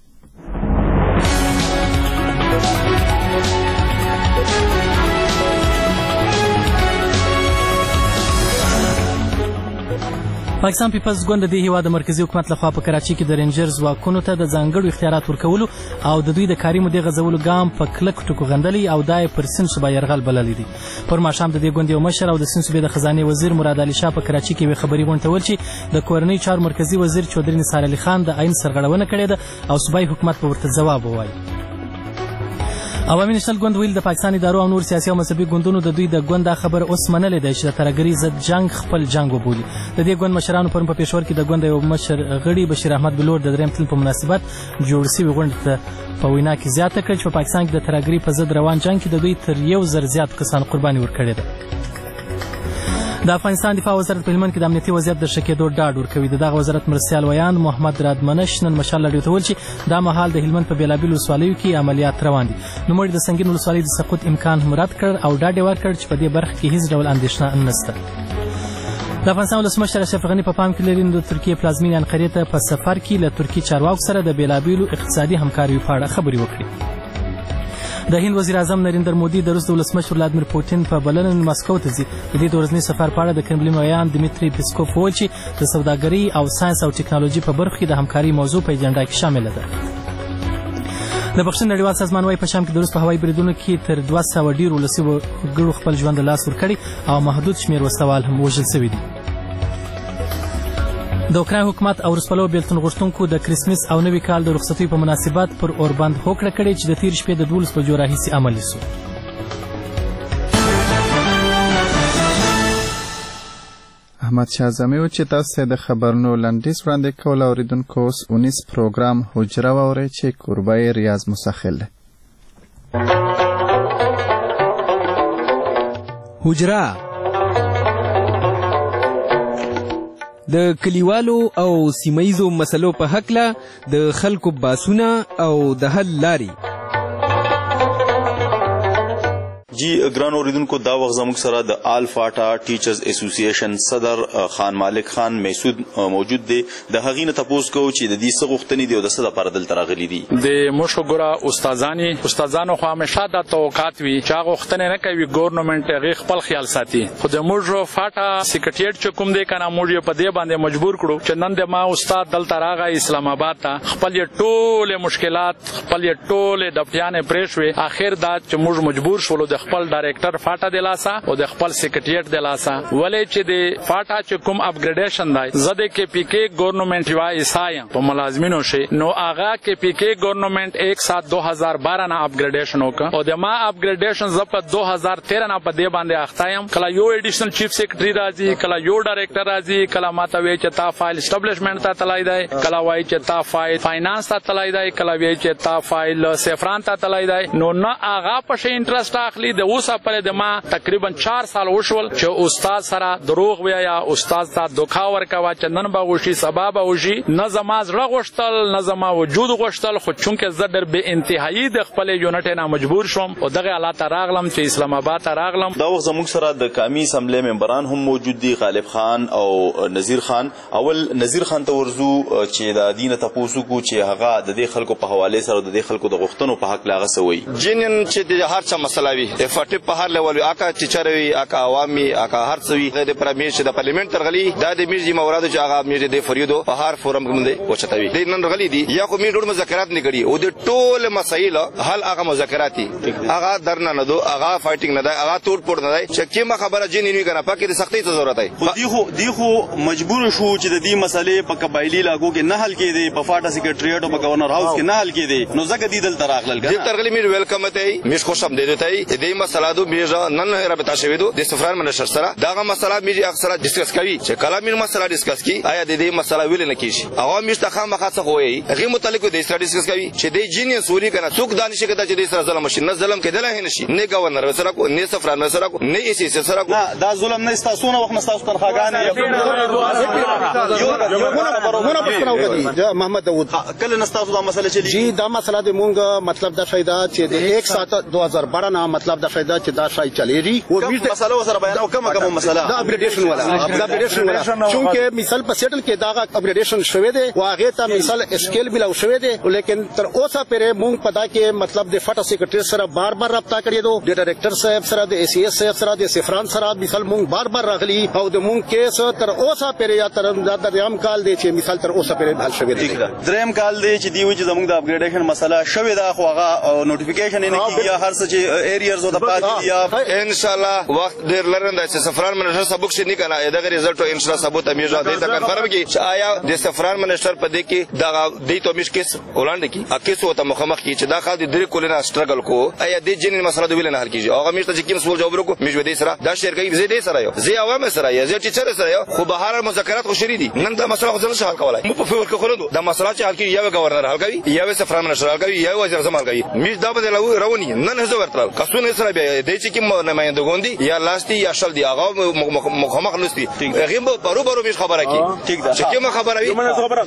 پاکستان پیپلز ګوند د دې هیواد د مرکزی حکومت لخوا په کراچۍ کې د رینجر ځواکونو ته د ځانګړو اختیارات ورکولو او د دوی د کاري مودې غځولو ګام په کلکو ټکو غندلی او دا یې پر سیند صوبه یرغل بللی دی. پر ماښام د دې ګوند یو مشر او د سیند صوبې د خزانې وزیر مراد علي شاه په کراچۍ کې یوې خبري غونډې ته ویل چې د کورنۍ چارو مرکزي وزیر چودري نثار علي خان د عین سرغړونه کړې ده او صوبایي حکومت به ورته ځواب ووایي. عوامي نېشنل ګوند ویل د پاکستان ادارو او نور سیاسي او مذهبي ګوندونو د دوی د ګوند دا خبر اوس منلې ده چې د ترهګرۍ ضد جنګ خپل جنګ وبولي. د دې ګوند مشرانو پرون په پېښور کې د ګوند یو مشر غړي بشیر احمد بلور د درېیم تلین په مناسبت جوړ شوې غونډې ته په وینا کې زیاته کړه چې په پاکستان کې د ترهګرۍ په ضد روان جنګ کې د دوی تر یو زر زیات کسانو قرباني ورکړې ده. د افغانستان دفاع وزارت په هلمند کې د امنیتي وضعیت د ښه کېدو ډاډ ورکوي. د دغه وزارت مرستیال ویان محمد رادمنش نن مشال راډیو ته ویل چې دا مهال د هلمند په بېلابېلو ولسوالیو کې عملیات روان دي. نوموړي د سنګین ولسوالۍ د سقوط امکان هم رد کړ او ډاډ یې ورکړ چې په دې برخه کې هیڅ ډول اندېښنه نشته. د افغانستان ولسمشر اشرف غني په پام کې لري د ترکیې پلازمینې انقرې ته په سفر کې له ترکیې چارواکو سره د بېلابېلو اقتصادي همکاریو په اړه خبرې وکړي. د هند وزیر اعظم نریندر مودي د روس د ولسمشر ولادیمیر پوتین په بلنه مسکو ته ځي. د دې د ورځني سفر په اړه د کرملین ویان دمیتری پیسکوف وویل چې د سوداګرۍ او ساینس او ټکنالوژي په برخو کې د همکارۍ موضوع په اجنډا کې شامله ده. د بخښنې نړیوال سازمان وايي په شام کې د روس په هوایي بریدونو کې تر دوه سوه ډېر ولسي وګړو خپل ژوند له لاسه ورکړی او محدود شمېر وسوال هم وژل شوي دي. د اوکراین حکومت او روسپلو بیلتون غوښتونکو د کرسمس او نوي کال د رخصتۍ په مناسبت پر اوربند هوکړه کړې چې د تېرې شپې د دولس بجو راهیسې عملي سو.
احمد شاه اعظمي و چې تاسو ته د خبرونو لنډیز وړاندې کول. اوریدونکو اوس اونیس پروګرام حجره واورئ چې کوربه یې ریاض مسخل دی.
حجره د کلیوالو او سیمایزو مسلو په هکله د خلکو باسونه او د حل لاري.
جی ګران اوریدونکو دا وخت زموږ سره د آل فاټا ټیچرز اسوسییشن صدر خان مالک خان محسود موجود دی. د هغې نه تپوس کوو چې د دې څه غوښتنې دي او د څه دپاره دلته راغلي دي.
د موږ ګوره استادانې استادانو خو همیشه دا توقعات وي چې هغه غوښتنې نه کوي ګورنمنټ هغې خپل خیال ساتي. خو د موږ فاټا سیکرټریټ چې کوم دی که نه موږ یې په دې باندې مجبور کړو چې نن د ما استاد دلته راغی اسلام آباد ته خپل یې ټولې مشکلات خپل یې ټولې دفتیانې پرې شوې. اخر دا چې موږ مجبور شولو د خپل ډایرکټر فاټا د لاسه او د خپل سیکرټریټ د لاسه ولې چې د فاټا چې کوم اپګریډیشن دی زه د کې پی کې ګورنمنټ یو ایسایم په ملازمینو شي نو هغه کې پی کې ګورنمنټ ایک سات دو هزار بارہ نه اپګریډیشن وکړ او د ما اپګریډیشن ز په دو هزار تیرہ نه په دې باندې اختایم. کله یو ایډیشنل چیف سیکرټری راځي کله یو ډایرکټر راځي کله ماته وی چې تا فایل اسټابلیشمنت ته تلای دی کله وای چې تا فایل فاینانس ته تلای دی کله وی چې تا فایل سیفران ته تلای دی. نو نه هغه په شي انټرست اخلي. د اوسه پر د ما تقریبا چار سال وشول چې استاد سره دروغ ویا یا استاد ته دوکا ورکوا چې نن به وشي سبا به وشي. نه زما زړه غوښتل نه زما وجود غوښتل خو چونکه زه در به انتهایی د خپل یونټ نه مجبور شوم او دغه حالات راغلم چې اسلام آباد ته راغلم.
دا وخت زموږ سره د قومي اسمبلی ممبران هم موجود دي غالب خان او نذیر خان. اول نذیر خان ته ورزو چې د دینه تاسو کو چې هغه د دې خلکو په حواله سره د دې خلکو د غوښتنو په حق لاغه سوی
جنن چې د هر څه مسله وي افټ په هر لیول اکا چې چروي اکا عوامي اکا هر څه وي د پرمیش د پارلیمنت ترغلي دا د میرزي موراد چې هغه میرزي د فریدو په هر فورم باندې وچتوي د نن رغلي دي یا خو می ډور مذاکرات نه کړي او د ټول مسایل حل هغه مذاکراتي هغه درنه نه دو هغه فایټینګ نه دی هغه توړ پوړ نه دی چې کیمه خبره جن نه کنه پکې د سختۍ ته ضرورت دی.
خو دی خو دی خو مجبور شو چې د دې مسلې په قبایلی لاګو کې نه حل کېدی په فاټا سیکرټریټ او په گورنر هاوس کې نه حل کېدی نو زګ دی دل تراغلل
کنه د ترغلي می ویلکم ته می خوشم دې ته د مسله دو میجا نن رابطه شوی دو د سفران منشر سره داغه مسله میجی اکثره ډیسکس کوي چې کله مې مسله ډیسکس کی آیا د دې مسله ویل نه کیږي هغه میشته خامہ خاصه وایي هغه متعلق د اسټډیز ډیسکس کوي چې د جینیس ولي کنه څوک دانش کده چې د سره ظلم شي نه ظلم کېدل نه شي نه گورنر سره کو نه سفران سره کو نه ایسی سره کو
دا ظلم نه تاسو نه وخت مستاسو تنخواګانې
یو محمد داوود
کله نستاسو دا مسله چلی
جی دا مسله د مونږ مطلب د فائدہ چې د یک سات دو هزار بارہ نه مطلب د فائدہ چې دا شای چلیږي
و میټ مسله سره بیان او کومه کومه مسله
دا اپګریډیشن والا دا اپګریډیشن والا چونکه مثال په سیټل کې دا اپګریډیشن شوه دی واغه ته مثال اسکیل بلا شوه دی لیکن تر اوسه پرې مونږ پتا کې مطلب د فټا سیکریټری سره بار بار رابطه کړی دو د ډایریکټر صاحب سره د ای سی ایس صاحب سره د سفران سره مثال مونږ بار بار راغلی او د مونږ کیس تر اوسه پرې یا تر د دریم کال دی چې مثال تر اوسه پرې حل شوه دی
دریم کال دی چې دی و چې زموږ د اپګریډیشن مسله شوه دا خو هغه نوټیفیکیشن نه کیږي هر څه چې ایریاز او د پاتې یا
ان شاء الله وخت ډیر لرنده چې سفران منشر سبق شي نه کنه دغه ریزلټ ان شاء الله ثبوت امیجا دې ته کنفرم کی چې آیا د سفران منشر په دې کې دا د تو مش کیس ولاند کی اکیس وته مخامخ کی چې دا خال د درې کولنه سټرګل کو آیا د جن مسله د ویل نه حل کیږي هغه مشته چې کوم سوال جواب ورکو مش ودی سره دا شیر کوي زه دې سره یو زه عوام سره یو زه ټیچر سره یو خو به هر مذاکرات خو شری دي نن دا مسله خو ځل حل کولای مو په فور کې خلندو دا مسله چې حل کیږي یو گورنر حل کوي یو سفران منشر حل کوي یو وزیر اعظم حل کوي مش دا به لاو رواني نن هزه ورتل کسونه سره به دې چې کوم نمائندګوندي یا لاستی یا شل دی هغه مخامخ لستی هغه به پرو پرو مش خبره کی ټیک ده چې کوم خبره وي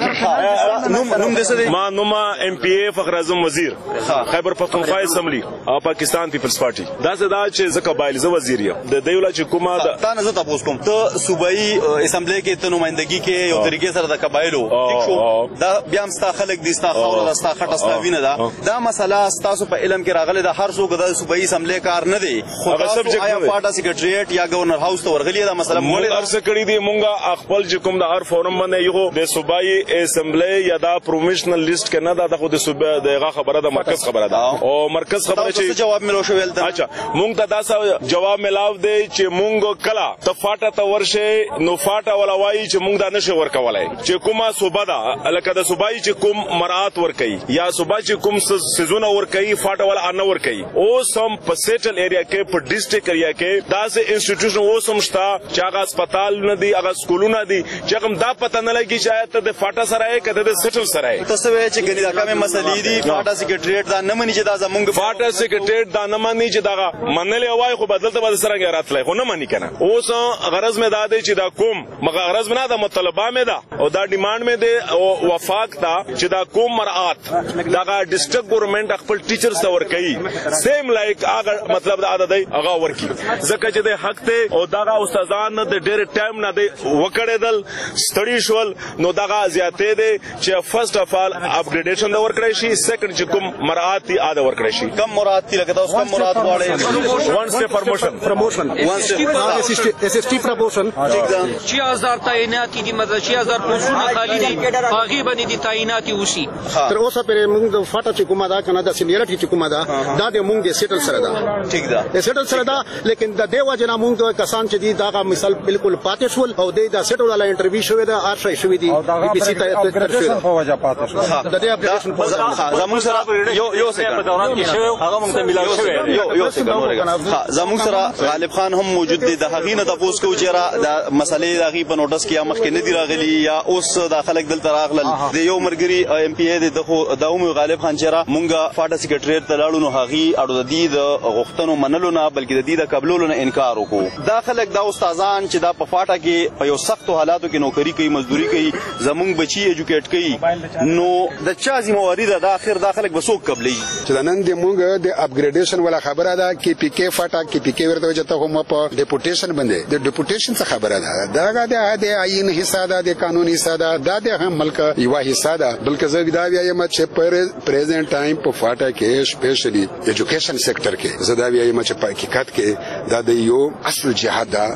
نوم نوم دې ما نوم ام پی ای فخر اعظم وزیر خیبر پختونخوا اسمبلی او پاکستان پیپلز پارټي دا زدا چې زکه بایل ز وزیر یم د دیولا چې کومه
دا نه زه تاسو کوم ته صوبایي اسمبلی کې ته نمائندګي کې یو طریقې سره د قبایلو ټیک شو دا بیا هم ستا خلک دي ستا خاور د ستا خټه ستا وینه ده دا مسله تاسو په علم کې راغله د هر څوک د صوبایي اسمبلی کار نه دی خو تاسو آیا پارټا سیکریټریټ یا گورنر هاوس ته ورغلی دا مسله
مونږ ارسه کړی دی مونږه خپل چې کوم د هر فورم باندې یو د صوبایي اسمبلی یا دا پروموشنل لیست کې نه دا د خو د صوبه دغه خبره د مرکز خبره ده او مرکز خبره چې
جواب ملو شو ویل
اچھا مونږ ته دا جواب ملاو دی چې مونږ کلا ته فاټه ته ورشه نو فاټه ولا وایي چې مونږ دا نشه ورکولای چې کومه صوبه ده الکه د صوبایي چې کوم مرات ورکي یا صوبایي چې کوم سيزونه ورکي فاټه ولا ان ورکي او سم په سیټل ایریا کې په ډیسټریکټ ایریا کې دا سه انسټیټیوشن او سم شتا چې هغه هسپتال نه دي هغه سکولونه دي چې کوم دا پته نه لګي چې آیا ته د فاټه سره یې کده د سیټل سره یې
تاسو وایي چې ګنې دا کومه مسلې دي فاټا سیکریټریټ دا نه مني چې دا زمونږ
فاټا سیکریټریټ دا نه مني چې دا منلې وای خو بدلته به سره غیراتلای خو نه مني کنه اوس غرض مې دا دی چې دا کوم مګه غرض نه دا مطالبه مې دا او دا ډیماند مې دی او وفاق دا چې دا کوم مرات دا ډیسټریکټ ګورنمنت خپل ټیچرز ته ورکړي سیم لایک هغه مطلب دا دی هغه ورکی ځکه چې د حق ته او دا استادان د ډېر ټایم نه دی وکړېدل ستړي شول نو دا زیاتې دی چې فرست اف ال اپګریډیشن دا ورکړی شي سیکنډ چې کوم مرات دی اده ورکړی شي
کم مرات دی لکه تاسو کم مرات واړې
ون سټیپ پروموشن
پروموشن ون سټیپ ایس ایس ټی پروموشن
ٹھیک ده छह हज़ार تعیناتی دي مطلب छह हज़ार پوسټونه خالی دي هغه باندې دي تعیناتی وشي
تر اوسه پرې موږ د فاټا چې کومه دا کنه د سینیریټي چې کومه دا دا د موږ د سیټل سره دا
ٹھیک ده
سیټل سره دا لیکن د دیوا جنا موږ د کسان چې دي دا مثال بالکل پاتې شول او د سیټل والا انټرویو شوی دا هر شي شوی دي بي بي سي ته ترشل
په وجه پاتې شو
د دې اپلیکیشن
زموږ سره یو یو سکند په دوران کې شوی هغه موږ ته ملاو شوی یو یو سکند زموږ سره غالب خان هم موجود دي د هغې نه تاسو کو چې را د مسلې د هغې په نوټس کې مخکې نه دي راغلي یا اوس د خلک دلته راغلل د یو مرګري ایم پی ای د د عمر غالب خان چې را مونږه فاټا سیکریټریټ ته لاړو نو هغې اړو د دې د غوښتنو منلو نه بلکې د دې د قبولولو نه انکار وکړو دا خلک دا استادان چې دا په فاټا کې په یو سختو حالاتو کې نوکری کوي مزدوري کوي زمونږ بچي ایجوکیټ کوي نو د چا ذمہواری ده د اخر دا خلک به څوک قبلي
چې نن د مونږ د اپګریډیشن ولا خبره ده کې پی کې فاټا کې پی کې ورته وجته هم په ډیپوټیشن باندې د ډیپوټیشن څخه خبره ده دا د آئین حصہ ده د قانون حصہ ده دا د هم ملک یو حصہ ده بلکې زه دا وایم چې پر پریزنٹ ټایم په فاټا کې سپیشلی ایجوکیشن سېکټر کې زه دا وایم چې په حقیقت کې دا د یو اصل جهاد ده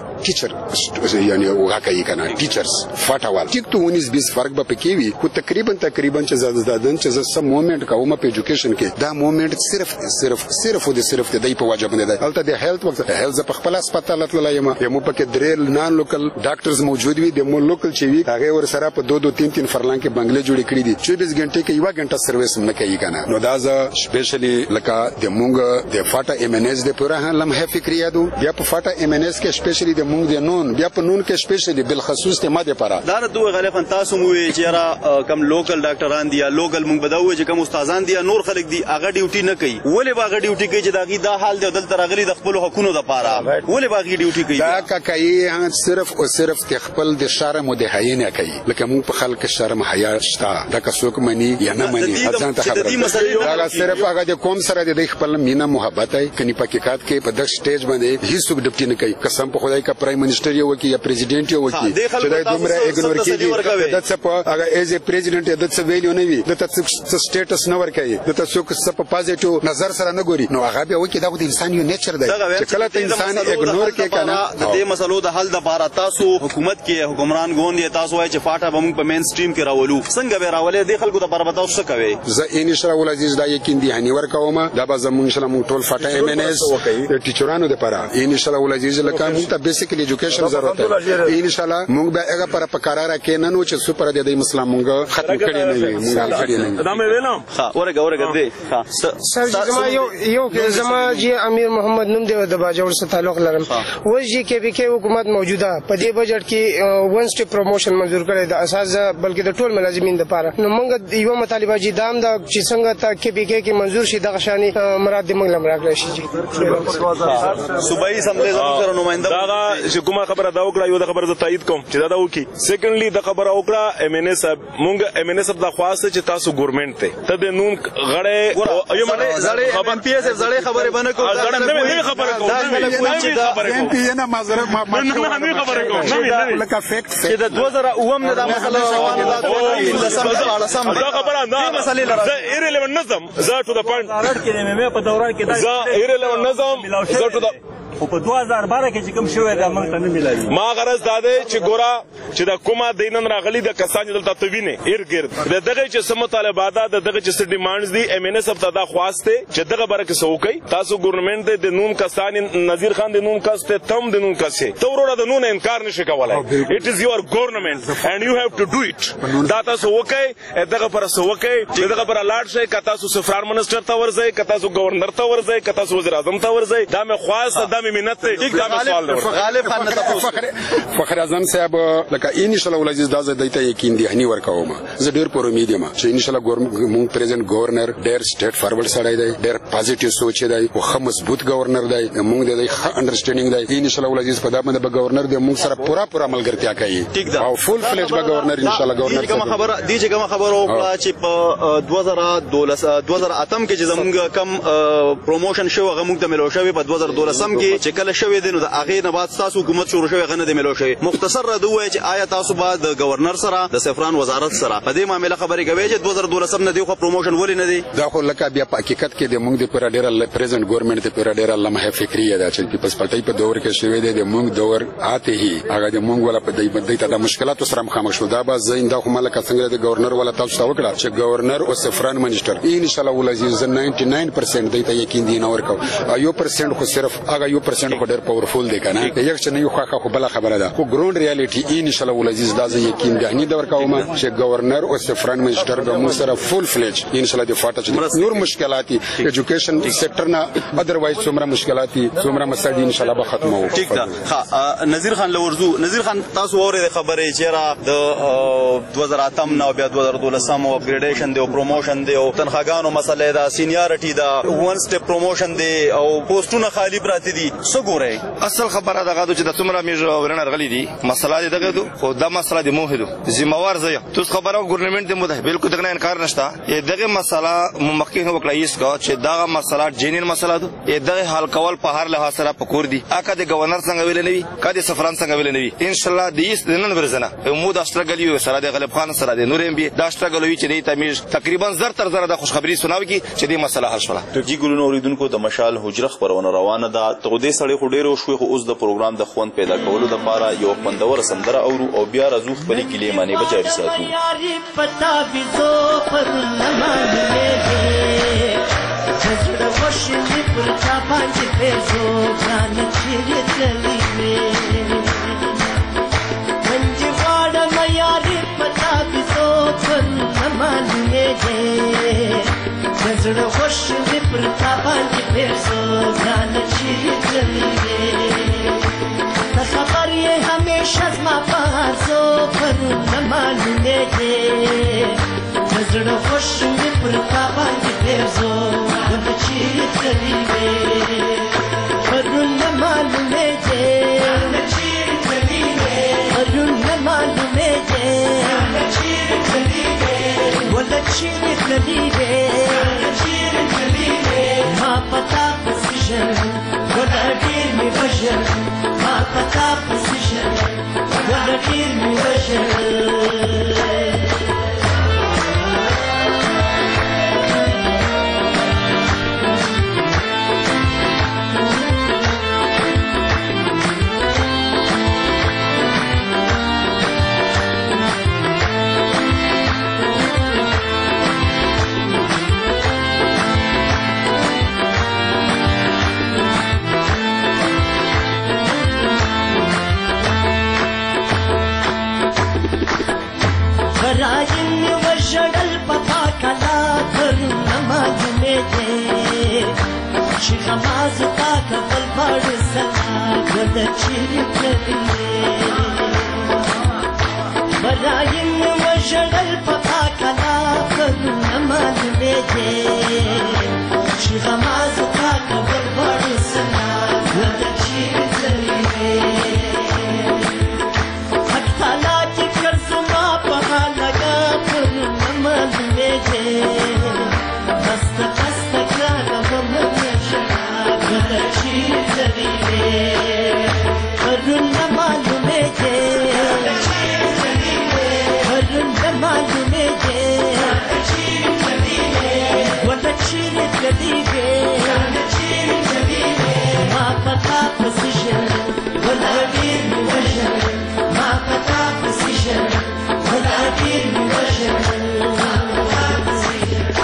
ټیچر یعنی وګه کوي کنه ټیچرز فاټا وال ټیک ته انیس بیس فرق به پکې وي خو تقریبا تقریبا چې زاد زادن چې سم مومنت کومه په ایجوکیشن کې دا مومنت صرف صرف صرف د صرف د په وجه باندې ده البته د هیلث وخت هیلث په خپل هسپتال تللای یم یم په کې درې نان لوکل ډاکټرز موجود وي د مو لوکل چې وي هغه ور سره په دو دو تین تین فرلان کې بنگلې جوړې کړې دي چوبیس غنټه کې یو غنټه سرویس نه کوي کنه نو دا ز سپیشلی لکه د مونږ د فاټا فاټا ام ان اس د پورا هم لمحه فکری یادو بیا په فاټا ام ان اس کې سپیشلی د مونږ د نون بیا په نون کې سپیشلی بل خصوص ته ماده پاره
دا دوه غالفن تاسو مو چې را کم لوکل ډاکټران دي یا لوکل مونږ بداوي چې کوم استادان دي نور خلک دي هغه ډیوټي نه کوي ولې باغ ډیوټي کوي چې داغي دا حال دی دلته راغلي د خپل حقوقو د پاره ولې باغ ډیوټي کوي
دا کوي صرف او صرف د خپل د شرم او د حیا نه کوي لکه مونږ په خلک شرم حیا شته دا کڅوک مني یا نه مني ځان ته خبره دا صرف هغه د قوم سره د خپل مینا محبت ہے کني په حقیقت کې په دغه سټیج باندې هیڅ ډیوټي نه کوي قسم په خدای کا پرایم منسٹر یو کی یا پریزیډنټ یو کی چې دا دومره اګنور کیږي د څه په هغه ایز ا پریزیډنټ د څه ویلیو نه وي د څه سټیټس نه ورکوي د څه څه په پازیټیو نظر سره نه ګوري نو هغه به وکی دا د انسان یو نیچر دی چې کله ته انسان اګنور کې کنه د دې مسلو د حل د بار تاسو حکومت کې حکمران ګوند تاسو وایي چې فاټا به موږ په مین سټریم کې راولو څنګه به راولې د خلکو د پربتاو څه کوي زه ان شاء الله العزیز دا یقین دی هني ورکوم دا به زموږ ان شاء الله موږ ټول فاټا ام ان اس د ټیچرانو د پاره ان شاء الله العزیز لکه موږ ته بیسیکلی ایجوکیشن ضرورت دی ان شاء الله موږ به هغه پر پکارا کې نه نو چې سپر د دې مسله موږ ختم کړی نه وي موږ حل کړی نه
دا مې ویلم ها ورګه ورګه دی ها
سر زما یو یو زما جی امیر محمد نوم دی د باجوړ سره تعلق لرم و جی کې بي کې حکومت موجوده په دې بجټ کې ون سټیپ پروموشن منظور کړی د اساس بلکې د ټول ملازمین لپاره نو موږ یو مطالبه جی دام دا چې څنګه ته کې بي کې منظور شي د غشاني مراد موږ لم راغلی شي جی
صوبایي اسمبلی زموږ سره نمائنده
دا چې کومه خبره دا وکړه یو د خبره ز تایید کوم چې دا دا وکی سیکنډلی د خبره وکړه ام ان اس موږ ام ان اس د خواص چې تاسو ګورنمنت ته ته د نوم غړې یو مله
زړې ام پی اس زړې خبره باندې کو
دا نه خبره کوم
دا خبره ام پی نه مازره ما
نه خبره کوم
لکه فیکټ
چې د دوه زره اووم نه د مسله
دا خبره نه مسلې لري ایرلیون نظم زه ټو د پوینټ
دارړ کې مې په دوران کې دا
زه ایرلیون نظم زه ټو د
او په دوه هزار بارہ کې چې کوم شوی دا موږ ته نه ملایي
ما غرض دا دی چې ګوره چې د کومه دینن راغلي د کسان دلته توینه ایرګرد د دغه چې سم طالبات د دغه چې ډیمانډز دي ام ان اس اب دا خواسته چې دغه برکه سوکي تاسو ګورنمنت د نوم کسان نذیر خان د نوم کاسته تم د نوم کاسه ته ورو د نوم انکار نشي کولای اټ از یور ګورنمنت اینڈ یو هاف ټو ډو اټ دا تاسو وکي دغه پر سوکي دغه پر لاړ شي کتا تاسو سفران منسٹر ته ورځي کتا تاسو گورنر ته ورځي کتا تاسو وزیر اعظم ته ورځي دا مې خواسته منت ټیک دا سوال دی
غالب خان فخر اعظم صاحب لکه ان شاء الله العزیز دا زه دایته یقین دی هني ورکوم زه ډیر پر امید یم چې ان شاء الله ګورنمنت پریزیدنت گورنر ډیر سټیټ فارورډ سره دی ډیر پازیټیو سوچ دی او خه مضبوط گورنر دی موږ د ښه انډرستانډینګ دی ان شاء الله العزیز په دا باندې به گورنر دی موږ سره پورا پورا عملګرتیا کوي
ټیک دا
او فول فلیج به گورنر ان شاء الله گورنر
کوم خبره دی چې کوم خبره وکړه چې په دوه زره دولس دوه زره اتم کې چې زموږ کم پروموشن شو هغه موږ ته ملو شوی په دوه زره دولسم کې چې کله شوی دی نو د هغه نه بعد تاسو حکومت شروع شوی غنه د ملو شوی مختصر را دوی چې آیا تاسو بعد د گورنر سره د سفران وزارت سره په دې معاملې خبرې کوي چې دوه زره دولسم نه دی خو پروموشن ولې نه دی
دا خو لکه بیا په حقیقت کې د موږ د پر ډیر پریزیدنت گورنمنت د پر ډیر لمحه فکری ده چې پیپلز پارټي په دور کې شوی دی د موږ دور آتے هی هغه د موږ ولا په دې باندې ته د مشکلاتو سره مخامخ شو دا به زینده خو ملک څنګه د گورنر ولا تاسو وکړه چې گورنر او سفران منسٹر ان شاء الله العزیز نائنٹی نائن پرسنٹ دیته یقین دی نه ورکو یو پرسنٹ خو صرف هغه یو پرسنٹ خو ډیر پاورفول دی کنه یک چې نه یو خاخه خو بل خبره ده خو ګراوند ریالټي ان شاء الله العزیز دا زه یقین دی نه دور کوم چې گورنر او سفران منسٹر به مو سره فول فلیج ان شاء الله د فاټه نور مشکلاتي ایجوکیشن سېکټر نه اذروایز څومره مشکلاتي څومره مسایل ان شاء الله به ختمو
ٹھیک ده ها نذیر خان لورزو نذیر خان تاسو اورئ خبره چې را د دوه زره اتم نو بیا دوه زره دولسم او اپګریډیشن دی او پروموشن دی او تنخواګانو مسله ده سینیارټي ده ون سټیپ پروموشن دی او پوسټونه خالی پراته دي څه ګورئ
اصل خبره دغه چې د څومره میژ ورنه غلي دي مسله دغه دو خو دا مسله د موهدو ذمہوار زه تو خبره ګورنمنت د مده بالکل دغه انکار نشته دغه مسله مخکې وکړه یې څنګه چې دغه مسله جنین مسله ده دغه حل کول په هر لحاظ سره پکور دي اګه د گورنر څنګه ویل نه وي کدي سفران څنګه ویل نه وي ان شاء الله دې نن ورزنه مو د استرګلی سره د غلب خان سره د نور ام بي د استرګلوي چې د تمیز تقریبا زر تر زر د خوشخبری سناوي کی چې د مسله حل شوه
جی ګلونو اوریدونکو د مشال حجره خبرونه روانه ده ته دې سړی خو ډیرو شوي خو اوس د پروګرام د خوند پیدا کولو د لپاره یو خوندور سندره اورو او بیا راځو خپل کلی معنی به جاری ساتو
یاري پتا بي زو پر لمانه جزړه وشي پر چا باندې پېزو ځان چیرې تللی مې منځ واړه مې یاري پتا بي زو پر لمانه جزړه وشي پر تا باندې پیرزو ګرانه چیرې تللې وې ته خبر یې همیشه زما په هرڅو پرونه معلومېږې د زړه خوښ مې پر تا باندې پیرزو ګرانه چیرې تللې وې پرونه معلومېږې ګرانه چیرې تللې وې پرونه معلومېږې ګرانه چیرې تللې وې وله چیرې تللې وې ما پتا پسیشن ولا ډیر می وژل ما پتا پسیشن ولا ډیر می وژل رایم وژړل پپا کلا کرونه معلومېږې چې غماز تا کفل باړ سلا ګله چیرې تللې رایم وژړل پپا کلا کرونه معلومېږې چې غماز تا کفل باړ سلا ګله چیرې تللې حق تعالی چې کړ زما په لگا کرونه معلومېږې دسته دسته ګرانه ومنه ژړا ګله چیرې تللې وې کرونه معلومېږې کرونه معلومېږې ګله چیرې تللې وې ما پتا پسې ژړل ګله ډېر مې وژل ما پتا پسې ژړل ګله ډېر مې وژل ما پتا پسې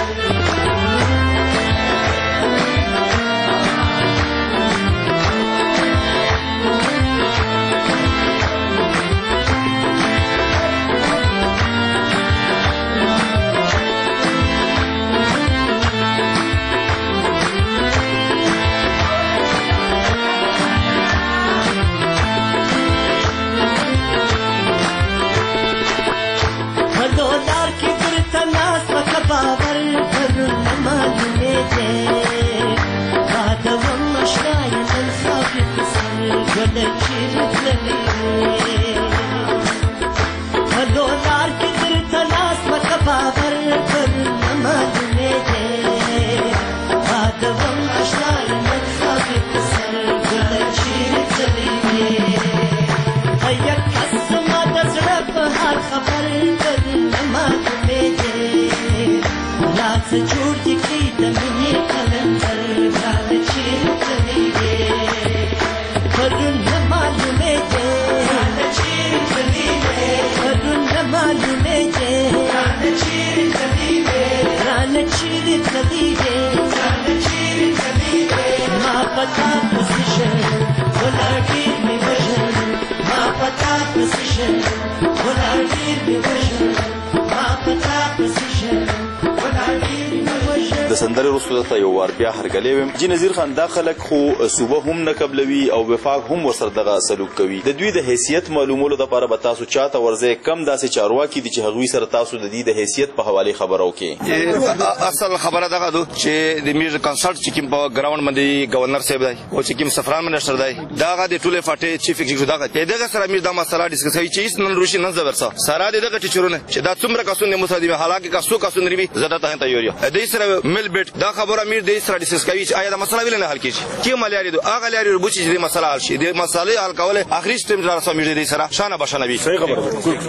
باور کرونه معلومېږې دا دوم اشنا یې نن ثابت سر ګله چیرې تللې وې په لار کې درته لاس مکه باور کرونه معلومېږې دا دوم اشنا یې نن ثابت سر ګله چیرې تللې وې هیه کس زما د زړه په هر خبر کرونه معلومېږې لاس جوړ دي کړي د مینې کلندر ګرانه چیرې تللې وې پرونه معلومېږې ګرانه چیرې تللې وې پرونه معلومېږې ګرانه چیرې تللې وې ګرانه چیرې تللې وې ګرانه چیرې تللې وې ما پتا پسې ژړل ګله ډېر مې وژل ما پتا پسې ژړل ګله ډېر مې وژل ما پتا پسې ژړل
د سندرې وروسته دلته یو وار بیا هرګلی ویم جي نظیر خان دا خلک خو صوبه هم نه قبلوي او وفاق هم ورسره دغه سلوک کوي د دوی د حیثیت معلومولو دپاره به تاسو چاته ورځئ کم داسې چارواکي دي چې هغوی سره تاسو د دې د حیثیت په حوالې خبره وکړئ
اصل خبره دغه ده چې د میر کنسرټ چې کوم په ګراوند باندې گورنر صاحب دی او چې کوم سفران منسټر دی دغه د ټولې فاټې چیف ایگزیکټیو دغه دغه سره میر دا مسله ډیسکس کوي چې نن روشي نن زبرسه سره دغه ټیچرونه چې دا څومره کسونه مصادمه حالکه کسو کسونه ریوي زړه ته تیار یو د سره مل بیت دا خبره میر د سره ډیسکس کوي چې آیا دا مسله ویل نه حل کیږي کی ملياري دو هغه لري ربوچ چې د مسله حل شي د مسالې حل کوله اخري سټیم را سم میر د سره شانه بشانه وي صحیح خبره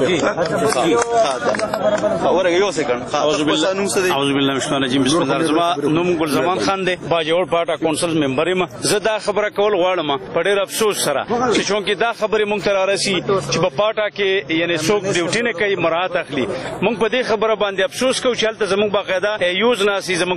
اورګه یو سکند اعوذ بالله
اعوذ بالله من الشیطان الرجیم بسم الله الرحمن نوم ګل زمان خان دی باجوړ پاټا کونسل ممبر یم زه دا خبره کول غواړم په ډېر افسوس سره چې چونکې دا خبره مونږ ته رارسي چې په پاټا کې یعنی څوک ډیوټي نه کوي مراحت اخلي مونږ په دې خبره باندې افسوس کوو چې هلته زموږ باقاعده یوز ناسي زموږ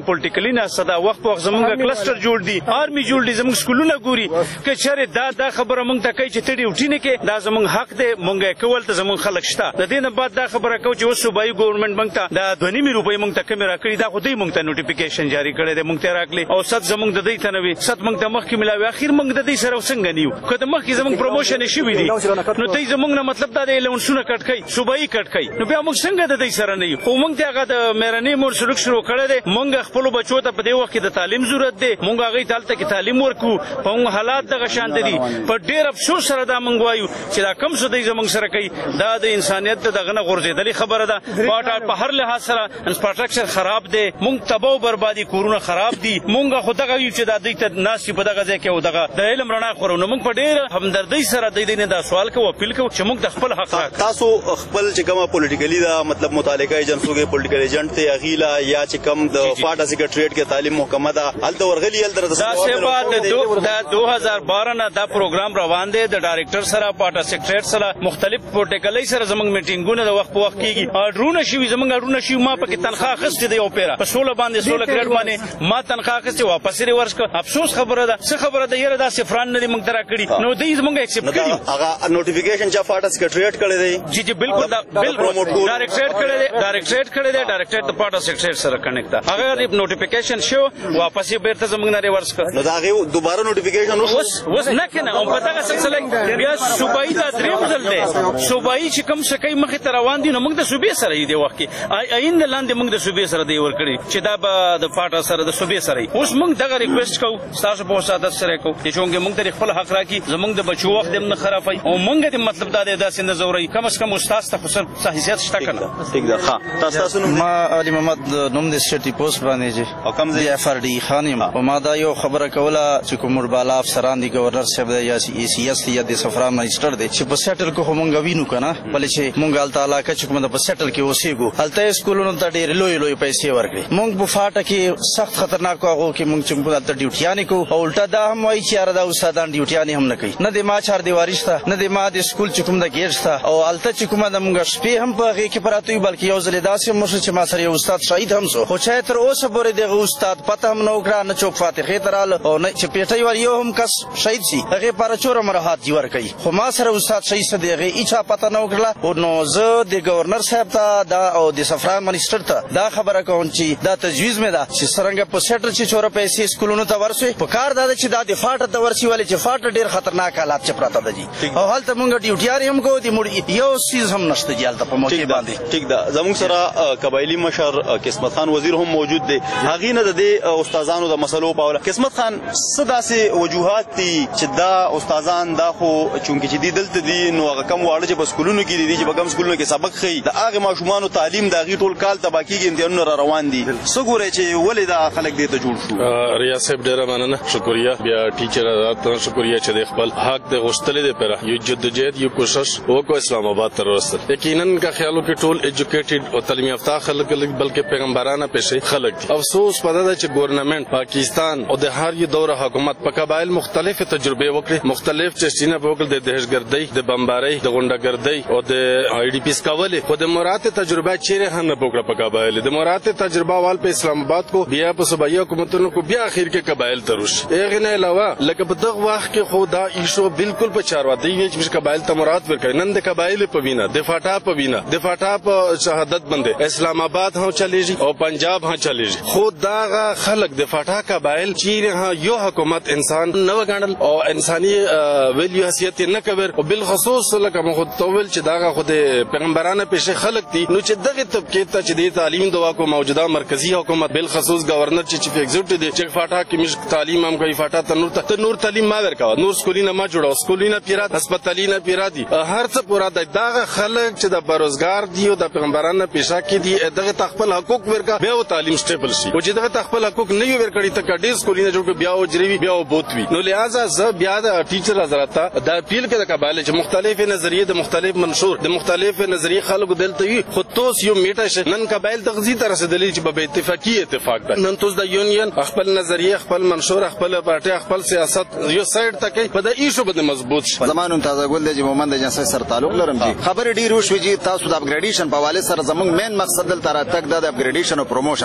پولیټیکلی نه صدا وخت په وخت زمونږ کلسټر جوړ دي آرمي جوړ دي زمونږ سکولونه ګوري که چېرې دا دا خبره مونږ ته کوي چې ته ډیوټي نه کې دا زمونږ حق دی مونږ یې کول ته زمونږ خلک شته د دې نه بعد دا خبره کوو چې اوس صوبایي ګورنمنټ مونږ ته دا دوه نیمې روپۍ مونږ ته کمې راکړي دا خو دوی مونږ ته نوټیفیکیشن جاري کړی دی مونږ ته یې راکړي او ست زمونږ د دوی ته نه وي ست مونږ ته مخکې ملاوي اخر مونږ د دوی سره څنګه نه یو که د مخکې زمونږ پروموشن یې شوي دي نو دوی زمونږ نه مطلب دا دی الاونسونه کټ کوي صوبایي کټ کوي نو بیا مونږ څنګه د دوی سره نه یو خو مونږ ته هغه د مهرنۍ مور سلوک شروع کړی دی مونږ خپلو بچو ته په دې وخت کې د تعلیم ضرورت دی مونږ هغوی ته هلته کې تعلیم ورکړو په مونږ حالات دغه شانته دي په ډېر افسوس سره دا مونږ وایو چې دا کم څه دوی زمونږ سره کوي دا د انسانیت د دغه نه غورځېدلې خبره ده په هر لحاظ سره انفراسټرکچر خراب دی مونږ تباہ و بربادي کورونه خراب دي مونږ خو دغه یو چې دا دوی ته ناست په دغه ځای کې او دغه د علم رڼا خورو نو مونږ په ډېره همدردۍ سره دوی نه دا سوال کوو اپیل کوو چې مونږ د خپل حق راکړو
تاسو خپل چې کومه پولیټیکلی دا مطلب متعلقه ایجنسو کې پولیټیکل ایجنټ ته اغیلا یا چې کم د پاټا سیکریټریټ کې تعلیم محکمه ده هلته ورغلي هلته
دا سیوا د دو هزار بارہ نه دا پروګرام روان دی د ډایرکټر سره پاټا سیکریټریټ سره مختلف پروټوکولي سره زمونږ میټینګونه د وخت په وخت کېږي اډرونه شوي زمونږ اډرونه شوي ما پکې تنخواه اخیستې دی اوپیرا په سوله باندې سوله ګریډ باندې ما تنخواه اخیستې واپس یې ورس کړه افسوس خبره ده څه خبره ده یاره دا صفران نه دي مونږ ته راکړي نو دوی زمونږ ایکسپټ کړي
هغه نوټیفیکیشن چا پاټا سیکریټریټ کړی دی
جی جی بالکل دا بالکل ډایرکټریټ کړی دی ډایرکټریټ کړی دی ډایرکټریټ د پاټا سیکریټریټ سره کنیکټ ده هغه نوټیفیکیشن شو واپس یې بیرته زمونږ نه ریورس کړه
نو دا هغه دوباره نوټیفیکیشن
اوس اوس نه کنه او په دغه سلسله بیا صوبایي دا دریم ځل دی صوبایي چې کوم څه کوي مخې ته روان دي نو موږ د صوبې سره یې دی وخت کې آینده لاندې موږ د صوبې سره دی ورکړي چې دا به د پاټا سره د صوبې سره اوس موږ دغه ریکویسټ کوو ستاسو په وساتت سره کوو چې چونکې موږ ته خپل حق راکړي زموږ د بچو وخت هم نه خرابوي او موږ د مطلب دا دی داسې نه ځوروي کم از کم استاد ته خو څه حیثیت شته که نه
ټیک ده ښه تاسو
ما علي محمد نوم د سټي پوسټ باندې چې
او کوم ځای
اف ار ډي خان یم او ما دا یو خبره کوله چې کوم بالا افسران دي گورنر صاحب دی یا ای سی ایس یا د صفرا منسټر دی چې په سیټل کو مونږ وینو کنه بلې چې مونږ الته علاقه چې کوم د په سیټل کې اوسېګو الته سکولونو ته ډېر لوی لوی پیسې ورکړي مونږ په فاټه کې سخت خطرناک هغه کې مونږ چې موږ الته ډیوټیانې کوو او الټا دا هم وایي چې یاره دا استادان ډیوټیانې هم نه کوي نه د ما چار دیواري شته نه د ما د سکول چې کوم د ګیټ شته او الته چې کومه د مونږ شپې هم په هغې کې پراته وي بلکې یو ځلې داسې هم وشو چې ما سره یو استاد شهید هم شو خو چا تر اوسه پورې دغه استاد پته هم نه وکړه نه چوک فاتحې ته راله او نه چې پیټۍ ور یو هم کس شهید شي هغې پاره چوره مرهات دي ورکوي خو ما سره استاد شهید څه د هغې هېچا پته نه وکړله نو زه د ګورنر صاحب ته دا او د صفرا منسټر ته دا خبره کوم چې دا تجویز مې ده چې څرنګه په سیټر چې چوره پیسې سکولونو ته ورسوي په کار دا ده چې دا د فاټه ته ورسي ولې چې فاټه ډېر خطرناک حالات چې پراته ده جي او هلته مونږ ډیوټیانې هم کوو د موږ یو څیز هم نشته جي هلته په موقع باندې
ټیک ده زموږ سره قبایلي مشر قسمت خان وزیر هم موجود دی هغې نه د دې استادانو د مسلو په اړه قسمت خان څه داسې وجوهات دي چې دا استادان دا خو چونکې چې دي دلته دي نو هغه کم واړه چې په سکولونو کې دي چې په کم سکولونو کې سبق ښیي د هغې ماشومانو تعلیم د هغې ټول کال تباه کېږي امتحانونه را روان دي څه ګورئ چې ولې دا خلک دې ته جوړ شو
ریاض صاحب ډېره مننه شکریه بیا ټیچر حضرات ته شکریه چې د خپل حق د غوښتلې دپاره یو جدوجہد یو کوشش وکړو اسلام آباد ته راوستل یقینا کا خیالو کې ټول ایجوکیټډ او تعلیم یافته خلک بلکې پیغمبرانه پیشې خلک دي افسوس پده ده چې ګورنمنت پاکستان او د هر یو دوره حکومت په قبایل مختلف تجربه وکړي مختلف چشتینه په وکړه د دهشتګردۍ د بمبارۍ د غونډهګردۍ او د آی ډي پیس کولې خو د مراد تجربه چیرې هم نه وکړه په قبایل د مراد تجربه وال په اسلام آباد کو بیا په صوبایي حکومتونو کو بیا اخر کې قبایل تروش هغه نه علاوه لکه په دغه وخت کې خو دا ایشو بالکل په چاروادي وی چې قبایل ته مراد ورکړي نن د قبایل په وینا د فاټا په وینا د فاټا په شهادت باندې اسلام آباد هم چلیږي او پنجاب هم چلیږي خو دا خلک د فاټا قبایل چیرې یو حکومت انسان نه وګڼل او انساني ویلیو حیثیت نه کوي او بالخصوص لکه مخ تول چې دا خو د پیغمبرانه پیشه خلک دي نو چې دغه طبقه ته چې د تعلیم دوا کو موجوده مرکزی حکومت بالخصوص گورنر چې چیف ایگزیکټیو دی چې فاټا کې مش تعلیم هم کوي فاټا ته نور ته نور تعلیم ما ورکاو نور سکولینه ما جوړاو سکولینه پیرات هسپتالینه پیرات دي هر څه پورا د دغه خلک چې د بروزګار دی او د پیغمبرانه پیشه کې دي دغه خپل حقوق ورکا بیا تعلیم سټیبل شي او چې دغه خپل حقوق نه یو ورکړي ته کډې سکولینه جوړ بیا او جریوی بیا او بوتوي نو لہذا ز بیا د ټیچر حضرات د اپیل کې د قبایل چې مختلف نظریه د مختلف منشور د مختلف نظریه خلکو دلته وي خو توس یو میټه نن قبایل تغذی تر رسیدلی چې به اتفاقی اتفاق ده نن توس د یونین خپل نظریه خپل منشور خپل پارټي خپل سیاست یو سایډ تکي په د ایشو باندې مضبوط شي
زمانو تازه ګل دی چې مومند جنسي سره تعلق لرم دي خبر ډیر وشوي چې تاسو د اپګریډیشن په حواله سره زموږ مین مقصد دلته را تک د اپګریډیشن او پروموشن په حواله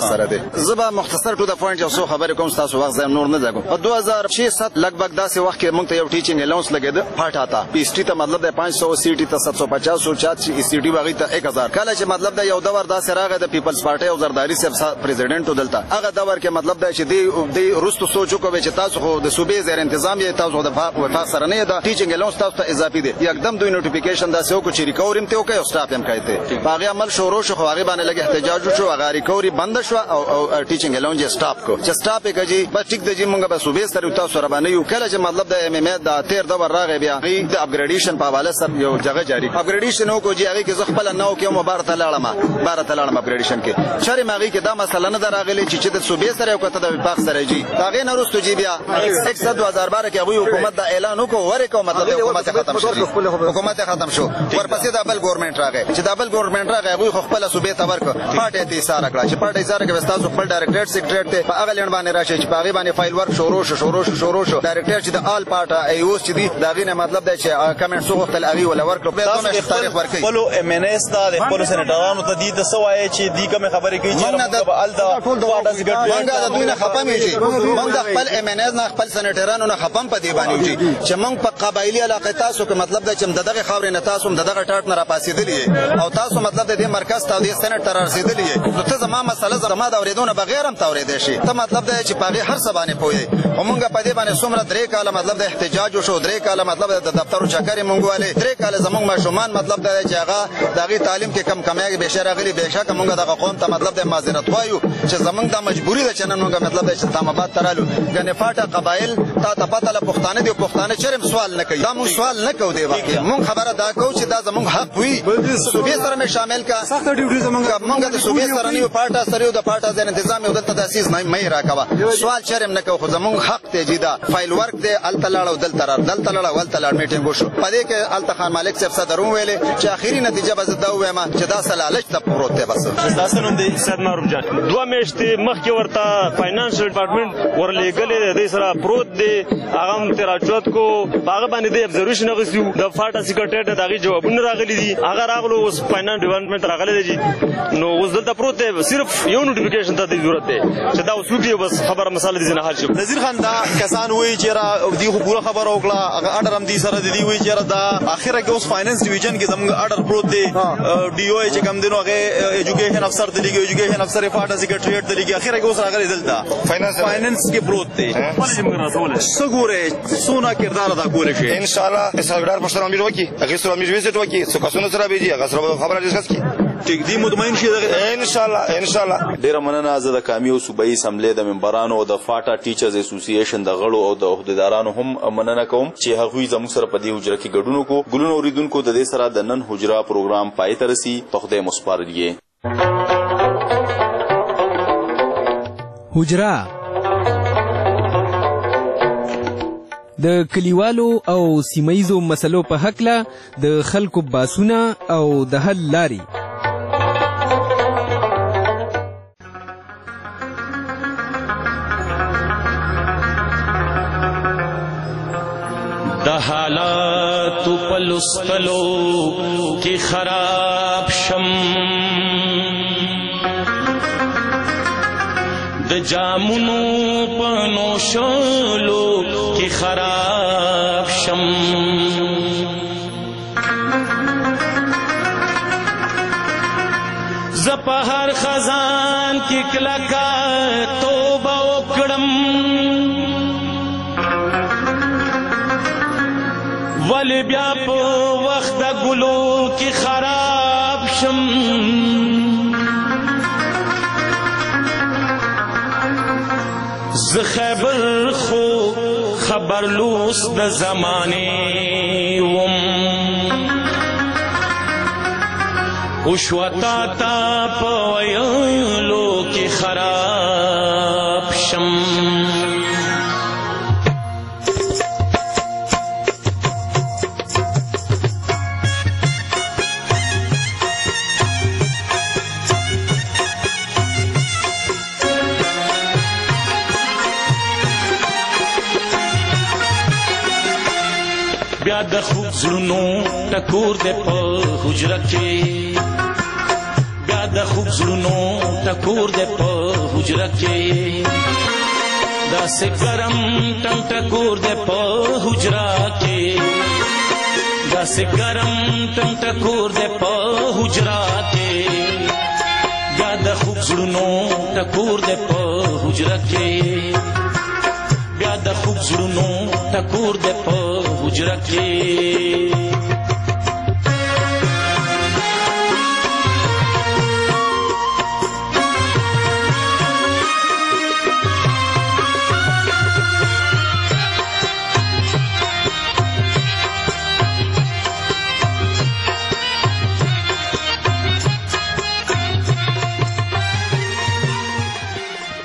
سره دی. زه به مختصر ټو د پوینټ یو څو خبرې کوم، تاسو وخت ځم نور نه ځم. په دوه هزار شش سات لګبګ داسې وخت کې موږ ته یو ټیچینګ الاونس لګید پاټا تا پی ایس ټی ته مطلب د پانچ سو سی ټی ته سات سو پچاس او چات سی سی ټی باغی ته ایک هزار. کله چې مطلب د یو دور داسې راغی د پیپلز پارټي او زرداری صاحب پریزیډنټ ودلته هغه دور کې مطلب دا چې دی دی رستو سوچو کوي چې تاسو خو د صوبې زیر تنظیم یې تاسو د وفاق سره نه دا ټیچینګ الاونس تاسو ته اضافي دی. یکدم دوی نوټیفیکیشن داسې وکړو چې ریکوریم ته وکړي او سټاپ هم کوي. باغی عمل شروع شو، خو هغه باندې لګي احتجاج شو، هغه ریکوري بند شو او ټیچینګ الاونس یې سټاپ کو. چې سټاپ یې کړي بس ټیک دی موږ به صوبې سره تاسو سره باندې یو کله چې مطلب د ایم ایم ای د تیر دور راغی بیا د اپګریډیشن په حواله سره یو ځای جاری اپګریډیشن وکړو چې هغه کې زه خپل نو کې مبارک لاړم بار ته لاړم اپګریډیشن کې شری ماغي کې دا مسله نه دراغلی چې د صوبې سره یو کته د وفاق سره جی هغه نه رستو جی بیا یک سو دو هزار بار کې هغه حکومت دا اعلان وکړو ورکو مطلب حکومت ختم شو حکومت ختم شو ورپسې د بل ګورنمنت راغی چې د بل ګورنمنت راغی هغه خپل صوبې ته ورک پټه ته اشاره کړه چې پټه اشاره کې وستاسو خپل ډایرکټریټ سیکریټریټ ته په هغه لړ باندې راشي چې په هغه باندې فایل ورک شروع شو شروع شو شروع شو ډایرکټریټ چې د آل پارټ ایوس چې دی دا غینه مطلب دی چې کمنټ سو وخت الاغي ولا ورک په دوه تاریخ ورکړي
خپل ام ان اس دا د خپل سېنټرانو ته دي د سوای چې دی کوم خبرې کوي چې موږ په ال دا واټا سیګریټ
موږ د دوی نه خپم یو موږ د خپل ام ان اس نه خپل سېنټرانو نه خپم په دی باندې چې موږ په قبایلی علاقه تاسو کې مطلب دا چې دغه خبرې نه تاسو دغه ټاټ نه را پاسېدلې او تاسو مطلب د دې مرکز ته د سېنټ تر رسیدلې نو ته زما مسله زما د اوریدونه بغیر هم تاورېدې شي ته مطلب دا چې پاغي هر څه باندې پوي او موږ په دې باندې څومره درې کاله مطلب د احتجاج شو درې کاله مطلب د دفتر چکرې مونږ والے درې کاله زموږ ماشومان مطلب دا چې هغه دغه تعلیم کې کم کمایي به شر غلي به شک مونږ دغه قوم ته مطلب د معذرت وایو چې زموږ د مجبوری ده چې نن مونږ مطلب د اسلامآباد ترالو غنې فاټه قبایل تا ته پته له پښتانه دی پښتانه چرم سوال نه کوي دا مونږ سوال نه کوو دی واقعي مونږ خبره دا کوو چې دا زموږ حق وي صوبې سره مې شامل کا سخت ډیوټي زموږ مونږ د صوبې سره نه پاټه سره د پاټه د تنظیم یو دلته تاسیس نه مې راکوا سوال چرم نه کوو خو زموږ حق ته جیدا فایل ورک دی ال تلاړو دل تر دل تلاړو ول تلاړ میټینګ وشو پدې کې الته خان مالک صاحب صدر ویلې چې اخیری نتیجه به زده وایم چې دا سلالچ ته پروت دی بس
تاسو نوم دی سر نورم جان دوه میاشتې مخکې ورته فاینانشل ډپارټمنټ ورلېګلې د سره پروت دی هغه تراچوت کو هغه باندې د ابزرویشن غوښیو د فاټا سیکریټریټ دغه جوابونه راغلي دي هغه راغلو اوس فاینانس ډپارټمنټ راغلي دي نو اوس دلته پروت دی صرف یو نوټیفیکیشن ته د ضرورت دی چې دا اوس وګړي بس خبره مسله دي نه حل شي
نذیر خان دا کسان وایي چې را دی خو پوره خبره وکړه هغه اډر هم دي سره دی وایي چې دا اخره کې اوس فاینانس ډیویژن کې زموږ اډر پروت دی ډي او ای چې کم دینو هغه ایجوکیشن افسر دی لګي ایجوکیشن افسر فاټا سیکریټریټ دی لګي اخره کې اوس راغلی دلته فاینانس فاینانس کې پروت دی سګوره سونا کردار ادا کول شي
ان شاء الله اسابدار پښتون امیر وکی هغه سره امیر ویزټ وکی څو کسونه سره بيجي هغه سره خبره ډیسکس کی
ټیک دی مطمئن شي
ان شاء الله ان شاء الله
ډیر مننه زه د کامیو صوبایي اسمبلی د ممبرانو او د فاټا ټیچرز اسوسییشن د غړو او د عہدیدارانو هم مننه کوم چې هغوی زموږ سره په دې حجره کې ګډون وکړو ګلونو اوریدونکو د دې سره د نن حجره پروګرام پای ته رسي په خدای مو سپارلې
حجره د کلیوالو او سیمایزو مسلو په هکله د خلکو باسونه او د حل لارې
د حالاتو په لوستلو کې خراب شم د جامونو په نوشلو کې خراب شم ز په هر خزان کې کلکا توبه وکړم ولی بیا په وخت د ګلو کې خراب شم ز خیبر خو خبر لوس د زمانه وم اوشوتا تا په ویلو کې خراب شم بیا د خوب زړونو ټکور دې په حجره کې بیا د خوب زړونو ټکور دی په حجره کې داسې ګرم ټنګ ټکور دی په حجره کې داسې ګرم ټنګ ټکور دی په حجره کې بیا د خوب زړونو ټکور دی په حجره کې بیا د خوب زړونو ټکور دی په حجره کې